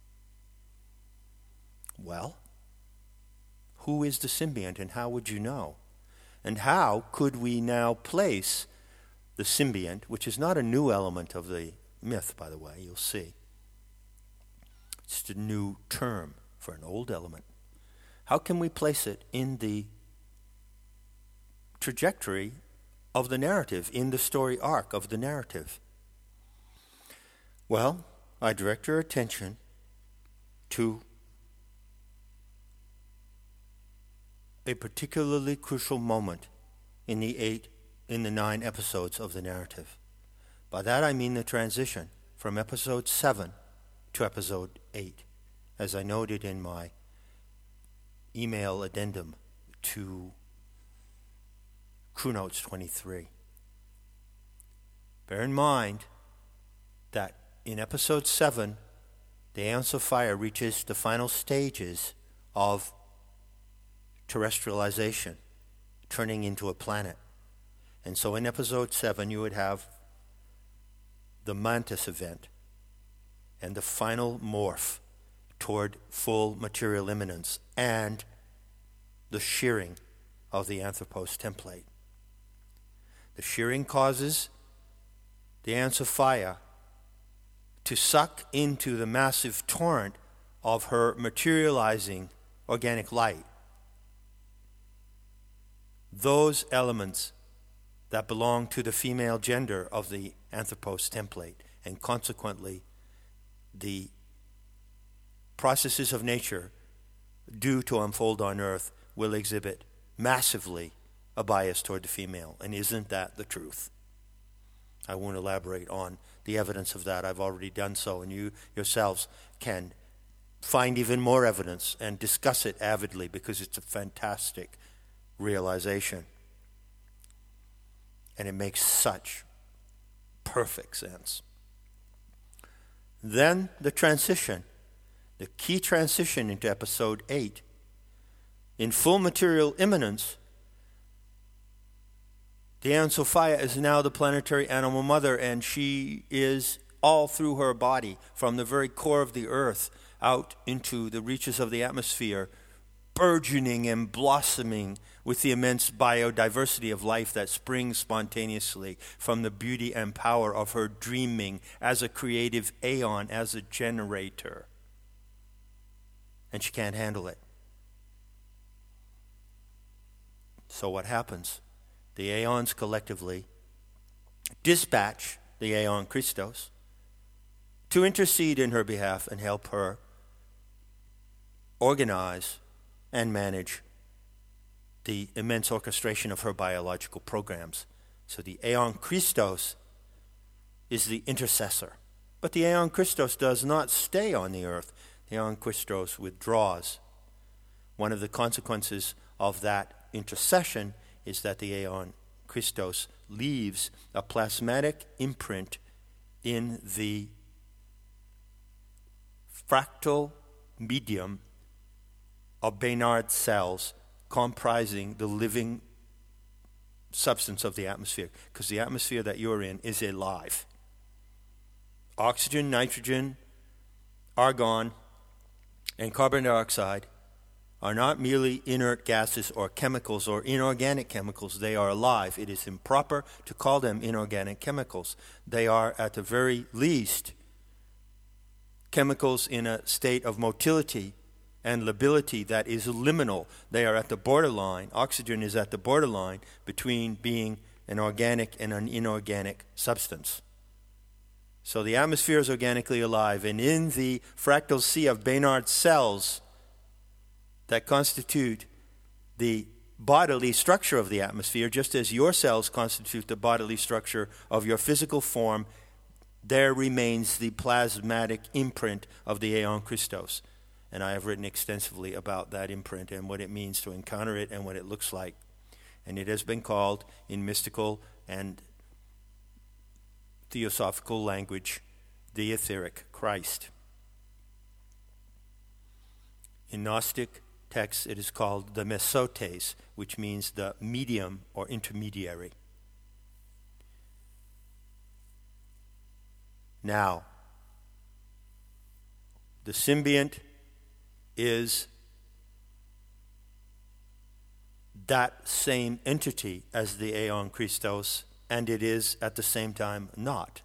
Well, who is the symbiont and how would you know? And how could we now place the symbiont, which is not a new element of the myth, by the way, you'll see. It's just a new term for an old element. How can we place it in the trajectory of the narrative, in the story arc of the narrative? Well, I direct your attention to a particularly crucial moment in the eight, in the nine episodes of the narrative. By that I mean the transition from episode seven to episode eight, as I noted in my email addendum to Crew Notes twenty-three. Bear in mind that in episode seven, the Aeons of Fire reaches the final stages of terrestrialization, turning into a planet. And so in episode seven, you would have the Mantis event and the final morph toward full material immanence and the shearing of the Anthropos template. The shearing causes the Aeons of Fire to suck into the massive torrent of her materializing organic light those elements that belong to the female gender of the Anthropos template, and consequently the processes of nature due to unfold on earth will exhibit massively a bias toward the female. And isn't that the truth? I won't elaborate on the evidence of that. I've already done so, and you yourselves can find even more evidence and discuss it avidly, because it's a fantastic realization. And it makes such perfect sense. Then the transition, the key transition into episode eight. In full material immanence, the Aeons of Fire is now the planetary animal mother, and she is all through her body, from the very core of the earth out into the reaches of the atmosphere, burgeoning and blossoming with the immense biodiversity of life that springs spontaneously from the beauty and power of her dreaming as a creative aeon, as a generator. And she can't handle it. So what happens? The aeons collectively dispatch the aeon Christos to intercede in her behalf and help her organize and manage the immense orchestration of her biological programs. So the Aeon Christos is the intercessor. But the Aeon Christos does not stay on the earth. The Aeon Christos withdraws. One of the consequences of that intercession is that the Aeon Christos leaves a plasmatic imprint in the fractal medium of Baynard cells comprising the living substance of the atmosphere, because the atmosphere that you're in is alive. Oxygen, nitrogen, argon, and carbon dioxide are not merely inert gases or chemicals or inorganic chemicals. They are alive. It is improper to call them inorganic chemicals. They are, at the very least, chemicals in a state of motility and lability that is liminal. They are at the borderline. Oxygen is at the borderline between being an organic and an inorganic substance. So the atmosphere is organically alive, and in the fractal sea of Baynard cells that constitute the bodily structure of the atmosphere, just as your cells constitute the bodily structure of your physical form, there remains the plasmatic imprint of the Aeon Christos. And I have written extensively about that imprint and what it means to encounter it and what it looks like. And it has been called, in mystical and theosophical language, the etheric Christ. In Gnostic texts, it is called the mesotes, which means the medium or intermediary. Now, the symbiont is that same entity as the Aeon Christos, and it is at the same time not.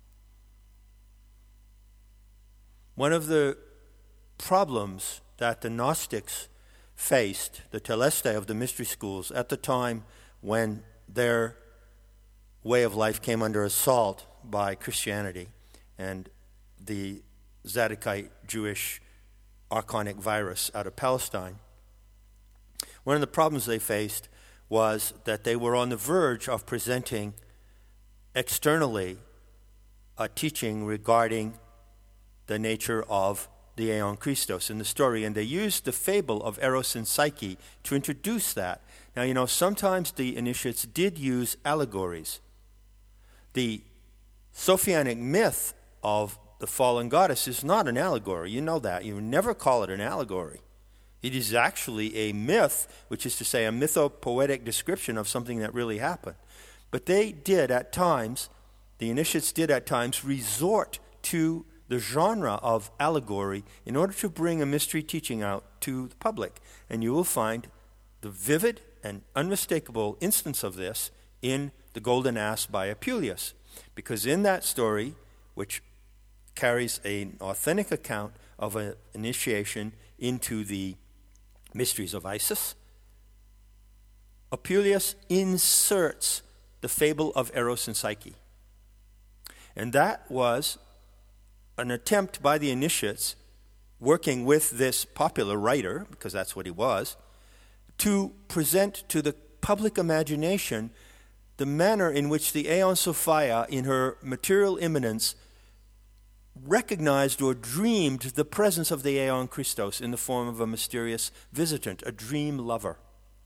One of the problems that the Gnostics faced, the telestai of the mystery schools, at the time when their way of life came under assault by Christianity and the Zadokite Jewish archonic virus out of Palestine, one of the problems they faced was that they were on the verge of presenting externally a teaching regarding the nature of the Aeon Christos in the story, and they used the fable of Eros and Psyche to introduce that. Now, you know, sometimes the initiates did use allegories. The Sophianic myth of the fallen goddess is not an allegory. You know that. You never call it an allegory. It is actually a myth, which is to say a mythopoetic description of something that really happened. But they did at times, the initiates did at times resort to the genre of allegory in order to bring a mystery teaching out to the public. And you will find the vivid and unmistakable instance of this in The Golden Ass by Apuleius. Because in that story, which carries an authentic account of an initiation into the mysteries of Isis, Apuleius inserts the fable of Eros and Psyche. And that was an attempt by the initiates, working with this popular writer, because that's what he was, to present to the public imagination the manner in which the Aeon Sophia, in her material immanence, recognized or dreamed the presence of the Aeon Christos in the form of a mysterious visitant, a dream lover.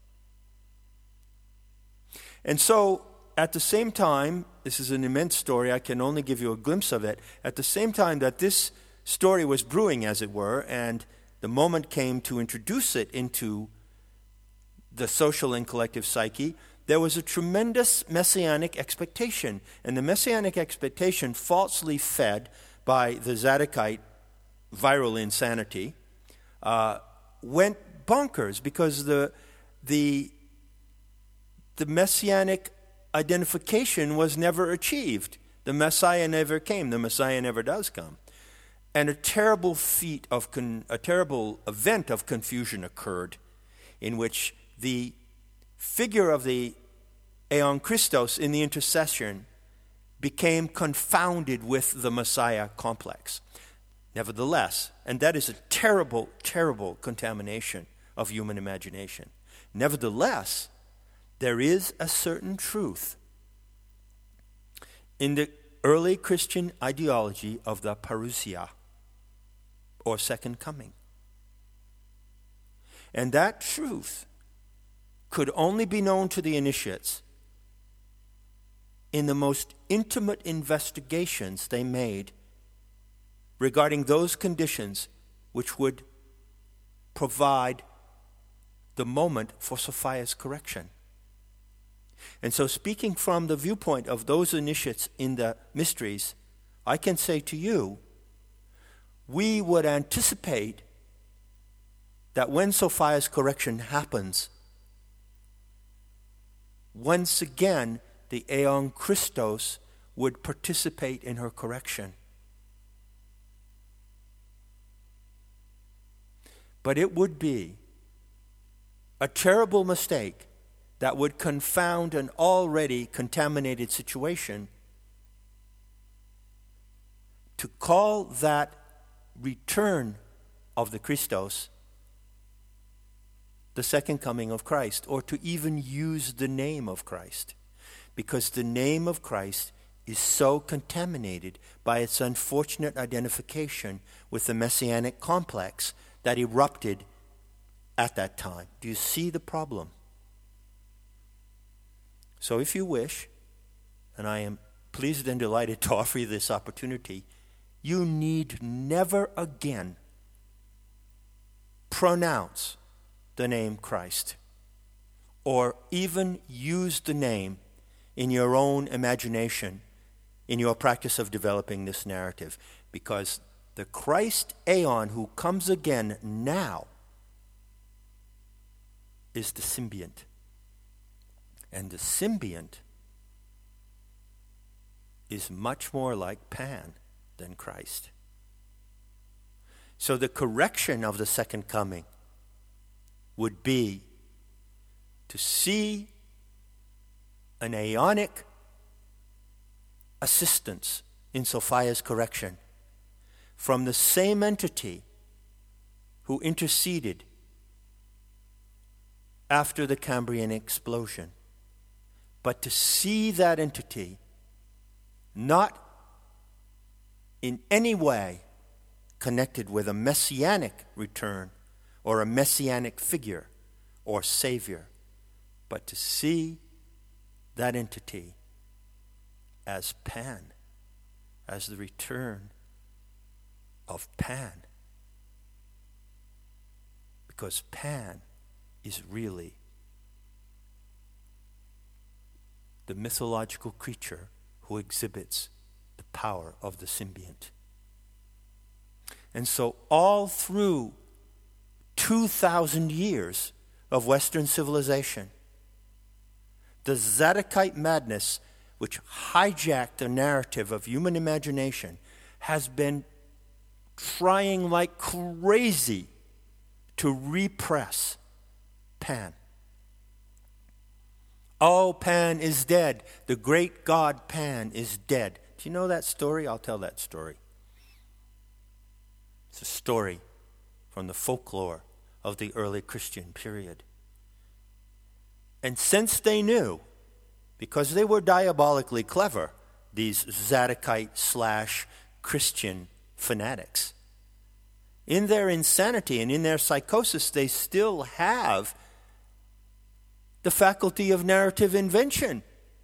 And so, at the same time, this is an immense story, I can only give you a glimpse of it, at the same time that this story was brewing, as it were, and the moment came to introduce it into the social and collective psyche, there was a tremendous messianic expectation. And the messianic expectation, falsely fed by the Zadokite viral insanity, uh, went bonkers because the the the messianic identification was never achieved. The Messiah never came. The Messiah never does come. And a terrible feat of con- a terrible event of confusion occurred, in which the figure of the Aeon Christos in the intercession became confounded with the Messiah complex. Nevertheless, and that is a terrible, terrible contamination of human imagination. Nevertheless, there is a certain truth in the early Christian ideology of the parousia, or second coming. And that truth could only be known to the initiates in the most intimate investigations they made regarding those conditions which would provide the moment for Sophia's correction. And so, speaking from the viewpoint of those initiates in the mysteries, I can say to you, we would anticipate that when Sophia's correction happens, once again, the Aeon Christos would participate in her correction. But it would be a terrible mistake that would confound an already contaminated situation to call that return of the Christos the second coming of Christ, or to even use the name of Christ, because the name of Christ is so contaminated by its unfortunate identification with the messianic complex that erupted at that time. Do you see the problem? So if you wish, and I am pleased and delighted to offer you this opportunity, you need never again pronounce the name Christ, or even use the name in your own imagination in your practice of developing this narrative, because the Christ Aeon who comes again now is the symbiont. And the symbiont is much more like Pan than Christ. So the correction of the second coming would be to see an aeonic assistance in Sophia's correction from the same entity who interceded after the Cambrian explosion, but to see that entity not in any way connected with a messianic return or a messianic figure or savior, but to see that entity as Pan, as the return of Pan. Because Pan is really the mythological creature who exhibits the power of the symbiont. And so all through two thousand years of Western civilization, the Zadokite madness, which hijacked the narrative of human imagination, has been trying like crazy to repress Pan. Oh, Pan is dead. The great god Pan is dead. Do you know that story? I'll tell that story. It's a story from the folklore of the early Christian period. And since they knew, because they were diabolically clever, these Zadokite slash Christian fanatics, in their insanity and in their psychosis, they still have the faculty of narrative invention.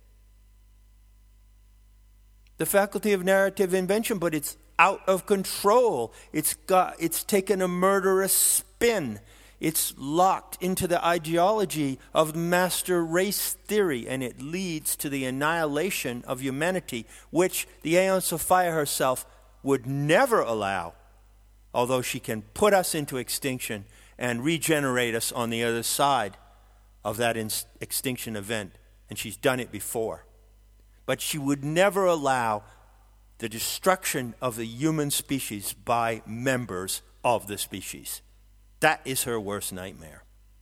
The faculty of narrative invention, but it's out of control. It's got, it's taken a murderous spin. It's locked into the ideology of master race theory, and it leads to the annihilation of humanity, which the Aeon Sophia herself would never allow, although she can put us into extinction and regenerate us on the other side of that in- extinction event, and she's done it before. But she would never allow the destruction of the human species by members of the species. That is her worst nightmare.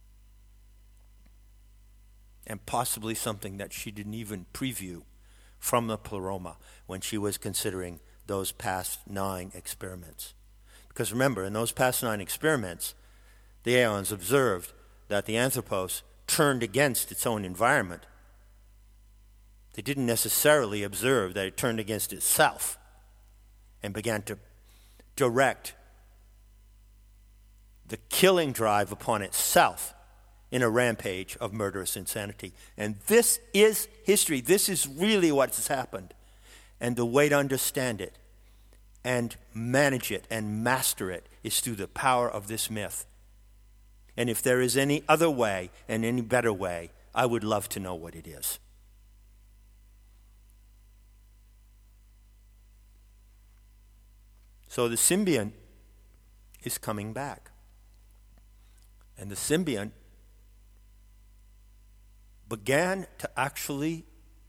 And possibly something that she didn't even preview from the Pleroma when she was considering those past nine experiments. Because remember, in those past nine experiments, the Aeons observed that the Anthropos turned against its own environment. They didn't necessarily observe that it turned against itself and began to direct the killing drive upon itself in a rampage of murderous insanity. And this is history. This is really what's happened. And the way to understand it and manage it and master it is through the power of this myth. And if there is any other way and any better way, I would love to know what it is. So the symbiont is coming back. And the symbiont began to actually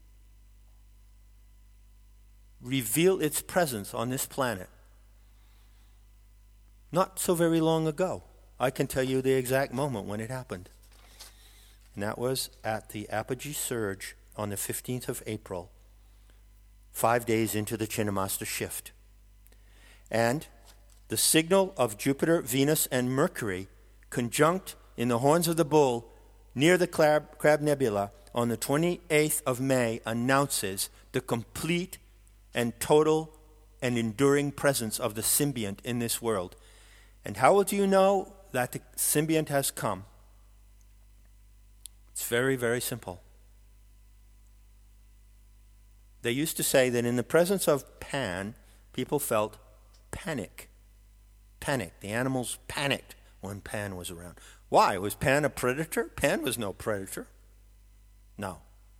reveal its presence on this planet not so very long ago. I can tell you the exact moment when it happened. And that was at the apogee surge on the fifteenth of April, five days into the Chinnamaster shift. And the signal of Jupiter, Venus, and Mercury conjunct in the horns of the bull near the Crab, Crab Nebula on the twenty-eighth of May announces the complete and total and enduring presence of the symbiont in this world. And how do you know that the symbiont has come? It's very, very simple. They used to say that in the presence of Pan, people felt panic. Panic. The animals panicked when Pan was around. Why? Was Pan a predator? Pan was no predator. No.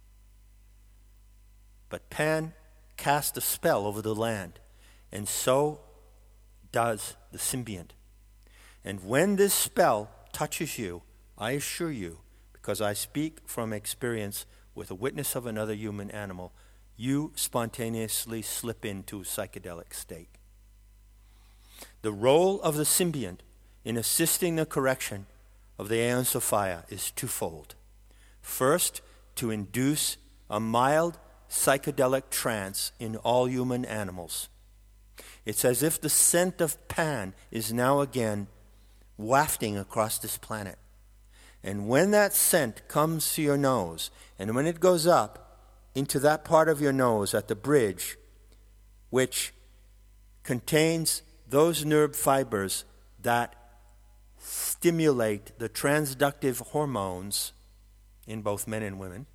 But Pan cast a spell over the land, and so does the symbiont. And when this spell touches you, I assure you, because I speak from experience with a witness of another human animal, you spontaneously slip into a psychedelic state. The role of the symbiont in assisting the correction of the Aeon Sophia is twofold. First, to induce a mild psychedelic trance in all human animals. It's as if the scent of Pan is now again wafting across this planet. And when that scent comes to your nose, and when it goes up into that part of your nose at the bridge, which contains those nerve fibers that stimulate the transductive hormones in both men and women,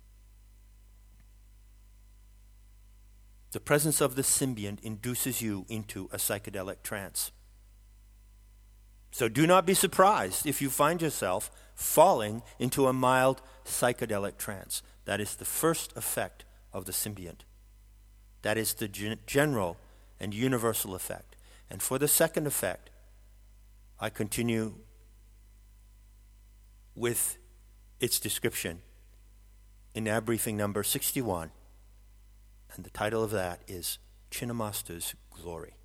the presence of the symbiont induces you into a psychedelic trance. So do not be surprised if you find yourself falling into a mild psychedelic trance. That is the first effect of the symbiont. That is the gen- general and universal effect. And for the second effect, I continue with its description in our briefing number sixty-one. And the title of that is Chinnamaster's Glory.